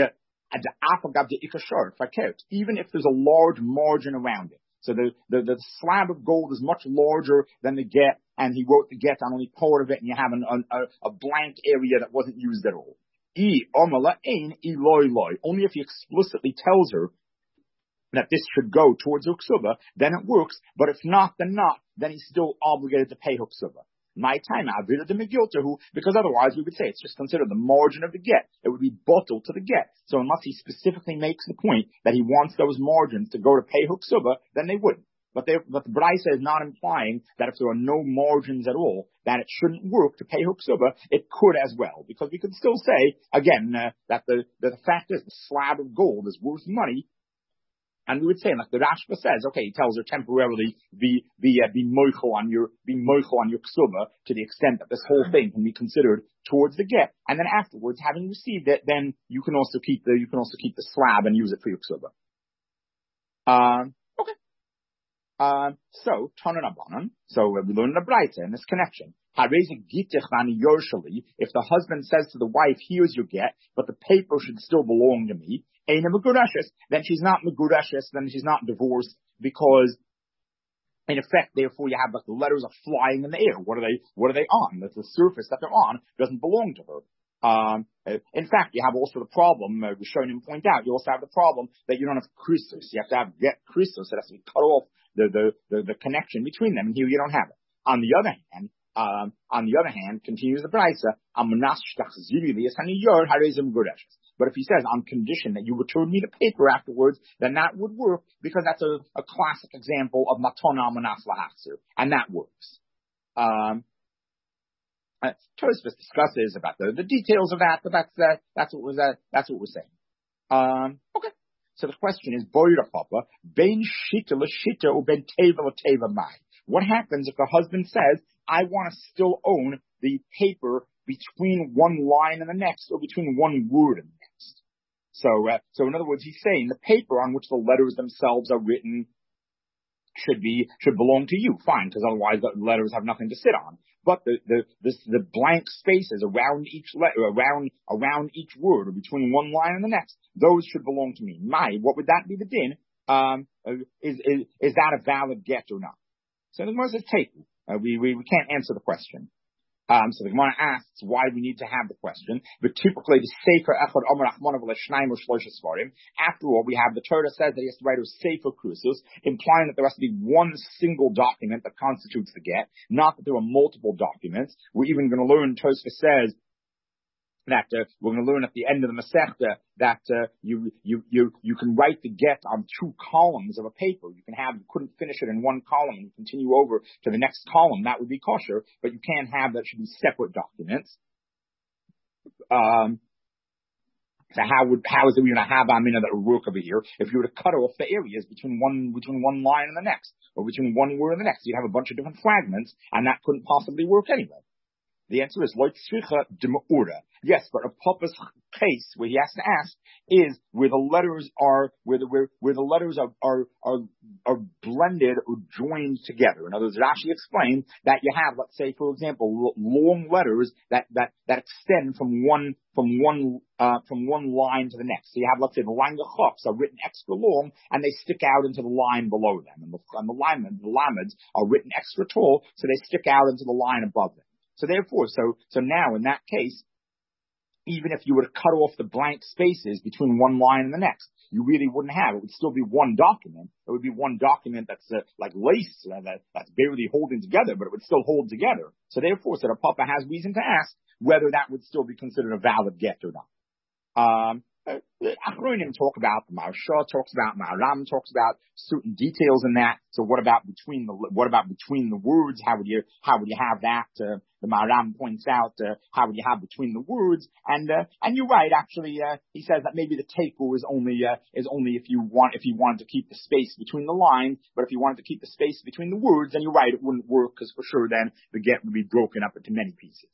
even if there's a large margin around it. So the slab of gold is much larger than the get, and he wrote the get on only part of it, and you have a blank area that wasn't used at all. Only if he explicitly tells her that this should go towards her ksuba, then it works, but if not, then he's still obligated to pay her ksuba. My time, because otherwise we would say it's just considered the margin of the get. It would be bottled to the get. So unless he specifically makes the point that he wants those margins to go to pay Huksuba, then they wouldn't. But the Braisa is not implying that if there are no margins at all, that it shouldn't work to pay Huksuba. It could as well, because we could still say, again, that the fact is the slab of gold is worth money. And we would say, like the Rashba says, okay, he tells her temporarily be moichel on your ksuba to the extent that this whole thing can be considered towards the get. And then afterwards, having received it, then you can also keep the slab and use it for your ksuba. Okay. So Tanan Abanan. So we learn the Braita in this connection. If the husband says to the wife, here's your get, but the paper should still belong to me, then she's not megurashes, then she's not divorced, because In effect, therefore, you have like the letters are flying in the air. What are they on? That's the surface that they're on doesn't belong to her. In fact, you have also the problem, Rishonim point out, you also have the problem that you don't have Christos. You have to have get Christos. It has to be cut off the connection between them. And here you don't have it. On the other hand, continues the Braisa, but if he says, on condition that you return me the paper afterwards, then that would work, because that's a classic example of matona manas lahachzir, and that works. Tosfos discusses about the details of that, but that's what we're saying. Okay. So the question is, boira papa, ben shita l'shita or ben teva l'teva mai. What happens if the husband says, I want to still own the paper between one line and the next, or between one word and the next? So in other words, he's saying the paper on which the letters themselves are written should belong to you. Fine, because otherwise the letters have nothing to sit on. But the blank spaces around each letter, around each word, or between one line and the next, those should belong to me. What would that be the din? Is that a valid get or not? So the Gemara says, take. We can't answer the question. So the Gemara asks why we need to have the question. But typically, the Sefer Echad Omer Achmanav L'Shnaim or Shlosha Svarim. After all, we have the Torah says that he has to write a Sefer Krusus, implying that there has to be one single document that constitutes the get, not that there are multiple documents. We're even going to learn, Tosfos says, that we're going to learn at the end of the Masechta that you can write the get on two columns of a paper. You couldn't finish it in one column and continue over to the next column. That would be kosher, but you can't have that. Should be separate documents. So how is it we're going to have amina that would work over here if you were to cut off the areas between one line and the next, or between one word and the next? You'd have a bunch of different fragments, and that couldn't possibly work anyway. The answer is loit tzricha d'ma'ura. Yes, but a papa's case where he has to ask is where the letters are blended or joined together. In other words, Rashi explained that you have, let's say, for example, long letters that extend from one line to the next. So you have, let's say, the langachoks are written extra long and they stick out into the line below them, and the lameds are written extra tall, so they stick out into the line above them. So therefore, so now in that case, even if you were to cut off the blank spaces between one line and the next, you really wouldn't have. It would still be one document. It would be one document that's like lace, that's barely holding together, but it would still hold together. So therefore, so the papa has reason to ask whether that would still be considered a valid get or not. Achronim talk about, the Maharsha talks about, Maharam talks about certain details in that. So what about between the words? How would you have that? The Maharam points out, how would you have between the words? And you're right, actually, he says that maybe the teku is only if you wanted to keep the space between the lines, but if you wanted to keep the space between the words, then you're right, it wouldn't work, because for sure then the get would be broken up into many pieces.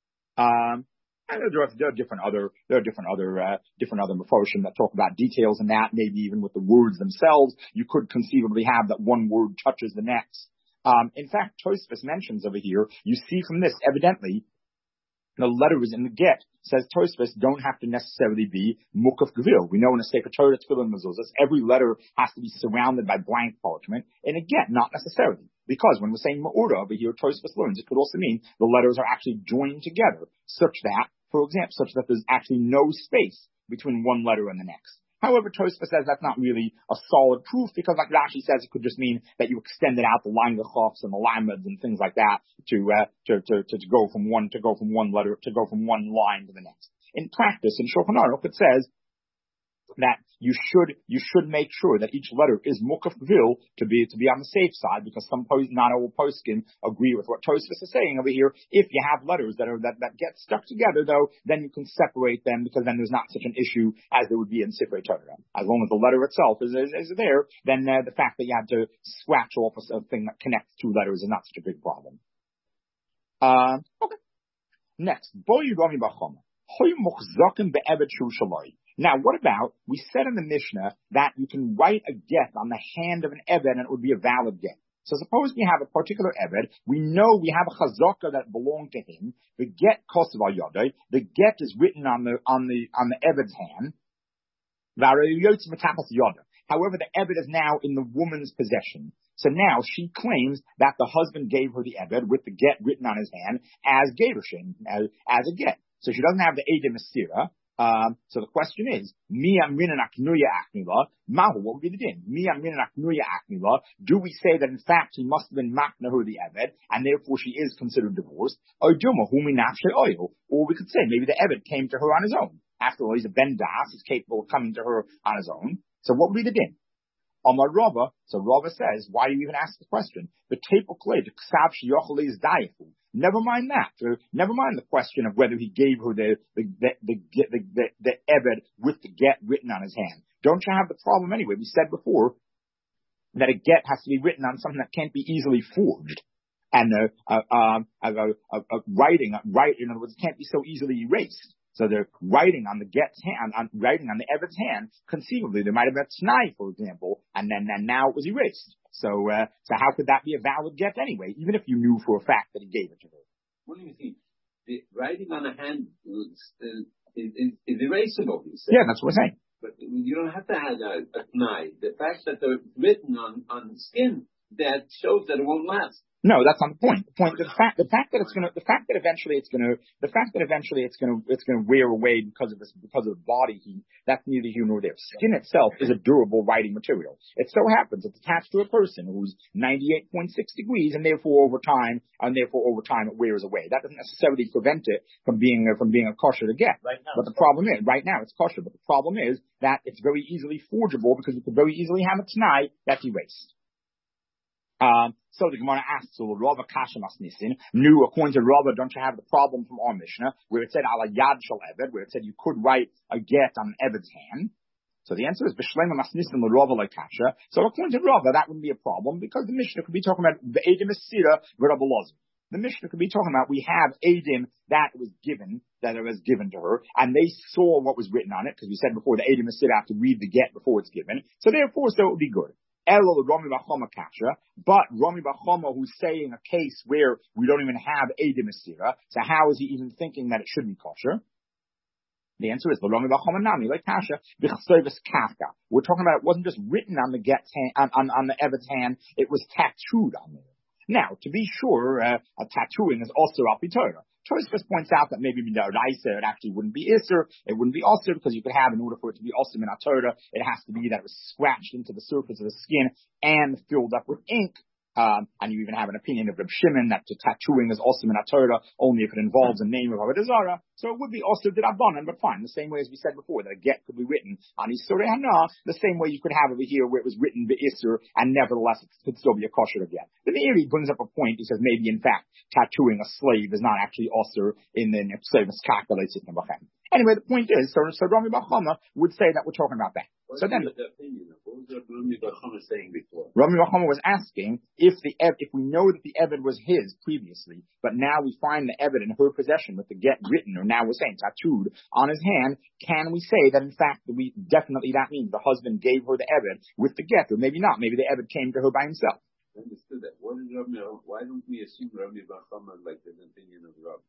And there are different other Meforshim that talk about details in that, maybe even with the words themselves. You could conceivably have that one word touches the next. In fact, Tosfos mentions over here, you see from this, evidently, the letters in the get, says Tosfos, don't have to necessarily be mukaf gvil. We know in a Sefer Torah, Tefillah, Mezuzahs, every letter has to be surrounded by blank parchment. In a get, not necessarily. Because when we're saying ma'ura over here, Tosfos learns, it could also mean the letters are actually joined together, such that there's actually no space between one letter and the next. However, Tosfos says that's not really a solid proof, because like Rashi says, it could just mean that you extended out the langachofs and the lameds and things like that to go from one letter, to go from one line to the next. In practice, in Shulchan Aruch, it says that you should make sure that each letter is mukaf vil to be on the safe side, because not all poskim agree with what Tosfos is saying over here. If you have letters that get stuck together, though, then you can separate them, because then there's not such an issue as there would be in Sifrei Torah. As long as the letter itself is there, then the fact that you have to scratch off a thing that connects two letters is not such a big problem. Okay. Next, now, what about, we said in the Mishnah that you can write a get on the hand of an Eved and it would be a valid get. So suppose we have a particular Eved, we know we have a chazaka that belonged to him, the get kosev al yodai, the get is written on the Eved's hand, However, the Eved is now in the woman's possession. So now she claims that the husband gave her the Eved with the get written on his hand as Gerushin, as a get. So she doesn't have the Edim Asira. So the question is, Mi amrinan aknuya aknila, mahu, what would be the din? Mi amrinan aknuya aknila, do we say that in fact he must have been makna her the Eved, and therefore she is considered divorced? Or duma humi nafshe oil? Or we could say maybe the Eved came to her on his own. After all, he's a ben das, he's capable of coming to her on his own. So what would be the din? Amar Rava, so Rava says, why do you even ask the question? The tepel clay, the ksav sheyochel is dayafu. Never mind that. Never mind the question of whether he gave her the Eved with the get written on his hand. Don't you have the problem anyway? We said before that a get has to be written on something that can't be easily forged. And writing, in other words, can't be so easily erased. So they're writing on the get's hand, writing on the Eved's hand. Conceivably, there might have been a t'nai, for example, and now it was erased. So how could that be a valid get anyway, even if you knew for a fact that he gave it to her? What do you think? The writing on a hand is erasable, you say. Yeah, that's what I'm saying. But you don't have to have a t'nai. The fact that they're written on skin, that shows that it won't last. No, that's not the point. The fact that eventually it's gonna wear away because of the body heat, that's neither here nor there. Skin itself is a durable writing material. It so happens it's attached to a person who's 98.6 degrees, and therefore over time it wears away. That doesn't necessarily prevent it from being a kosher to get. But the problem is, right now it's kosher, but the problem is that it's very easily forgeable because you could very easily have a t'nai that's erased. So the Gemara asks, so Rava Kasha Masnisin, new according to Rava, don't you have the problem from our Mishnah, where it said ala yad shel Eved, where it said you could write a get on Eved's hand? So the answer is B'shlema Masnisin l'Rava like Kasha. So according to Rava, that wouldn't be a problem, because the Mishnah could be talking about the Edim Esira v'Rabbi Elazar. The Mishnah could be talking about we have Edim that was given to her, and they saw what was written on it, because we said before the Edim Esira have to read the get before it's given. So therefore, it would be good. Rami Bachoma Kasha, but Rami Bachoma, who's saying a case where we don't even have Edim Asira, so how is he even thinking that it should be kosher? The answer is Rami Bachoma Nami, like Kasha, B'chsoivus Kafka. We're talking about it wasn't just written on the get's hand, on the Eved's hand, it was tattooed on there. Now, to be sure, a tattooing is also al pi Torah. Tosfos points out that maybe Midaraisa, it actually wouldn't be Isser, it wouldn't be Osir, because you could have, in order for it to be Osir in Torah, it has to be that it was scratched into the surface of the skin and filled up with ink. And you even have an opinion of Reb Shimon that the tattooing is also in Torah only if it involves a name of Avodah Zarah. So it would be also D'Rabbanan, but fine. The same way as we said before, that a get could be written on Isurei Hana, the same way you could have over here where it was written Be'isur, and nevertheless it could still be a kosher get. The Meiri brings up a point. He says maybe in fact tattooing a slave is not actually also in the Nefsevus Kakalaitzik Nebachem. Anyway, the point is, so Rami Bachama would say that we're talking about that. So then, what was Rami Bachama saying before? Rami Bachama was asking if we know that the Eved was his previously, but now we find the Eved in her possession with the get written, or now we're saying tattooed on his hand, can we say that in fact that means the husband gave her the Eved with the get, or maybe not, maybe the Eved came to her by himself. I understood that. Why don't we assume Rami Bachama like the opinion of Rab?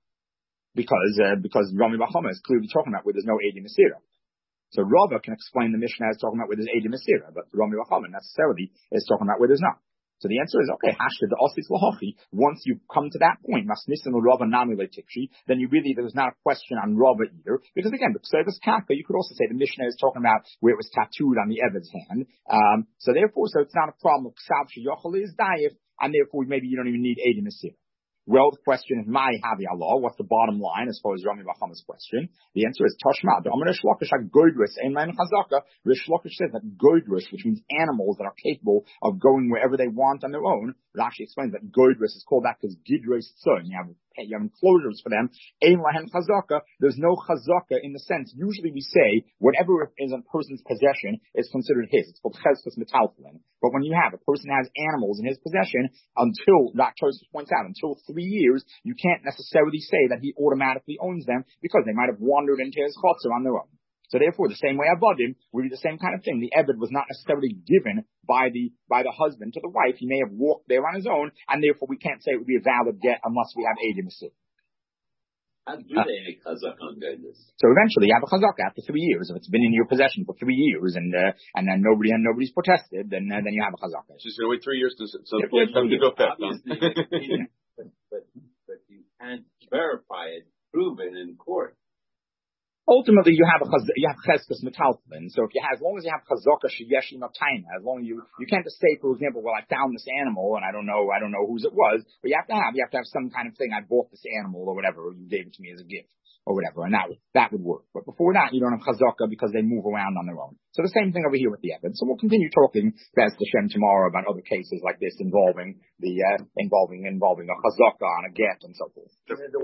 Because Rami Bachama is clearly talking about where there's no Edim Asira. So Rava can explain the Mishnah as talking about where there's Edim Asira, but Rami Bachama necessarily is talking about where there's not. So the answer is, okay, Hashta the Osif Lahachi, once you come to that point, Masnisin Rava Nami Tikshi, then there's not a question on Rava either, because again, the Psevus Kafka, you could also say the Mishnah is talking about where it was tattooed on the Eved's hand. So it's not a problem of Ksav Sheyochel is Daif, and therefore maybe you don't even need Edim Asira. Well, the question is, Mai Havi Allah, what's the bottom line as far as Rami Bachama's question? The answer is Tashma. The Amar Rish Lakish HaGoydris, Einlein Chazaka. Rish Lakish says that Goydris, which means animals that are capable of going wherever they want on their own, Rashi explains that Goydris is called that because Gidres Son. You have enclosures for them. Einlein Chazaka. There's no Chazaka in the sense, usually we say, whatever is a person's possession is considered his. It's called Cheskus Metalflin. But when you have a person has animals in his possession, until, that Tosfos points out, until 3 years, you can't necessarily say that he automatically owns them because they might have wandered into his chotzer on their own. So therefore, the same way Avadim would be the same kind of thing. The Eved was not necessarily given by the husband to the wife. He may have walked there on his own, and therefore we can't say it would be a valid get unless we have Edim Asir. How do they make chazak on goodness? So eventually you have a chazaka after 3 years. If it's been in your possession for 3 years and then nobody's protested, then you have a chazaka. She's going to wait 3 years to Obviously, but you can't verify it, prove it in court. Ultimately, you have cheskes metaltalin. So as long as you have chazaka sheyesh taina, as long as you can't just say, for example, well, I found this animal and I don't know whose it was, but you have to have some kind of thing. I bought this animal or whatever, or you gave it to me as a gift or whatever, and that would work. But before that, you don't have chazaka because they move around on their own. So the same thing over here with the evidence. So we'll continue talking Bez Hashem tomorrow about other cases like this involving a chazaka on a get and so forth.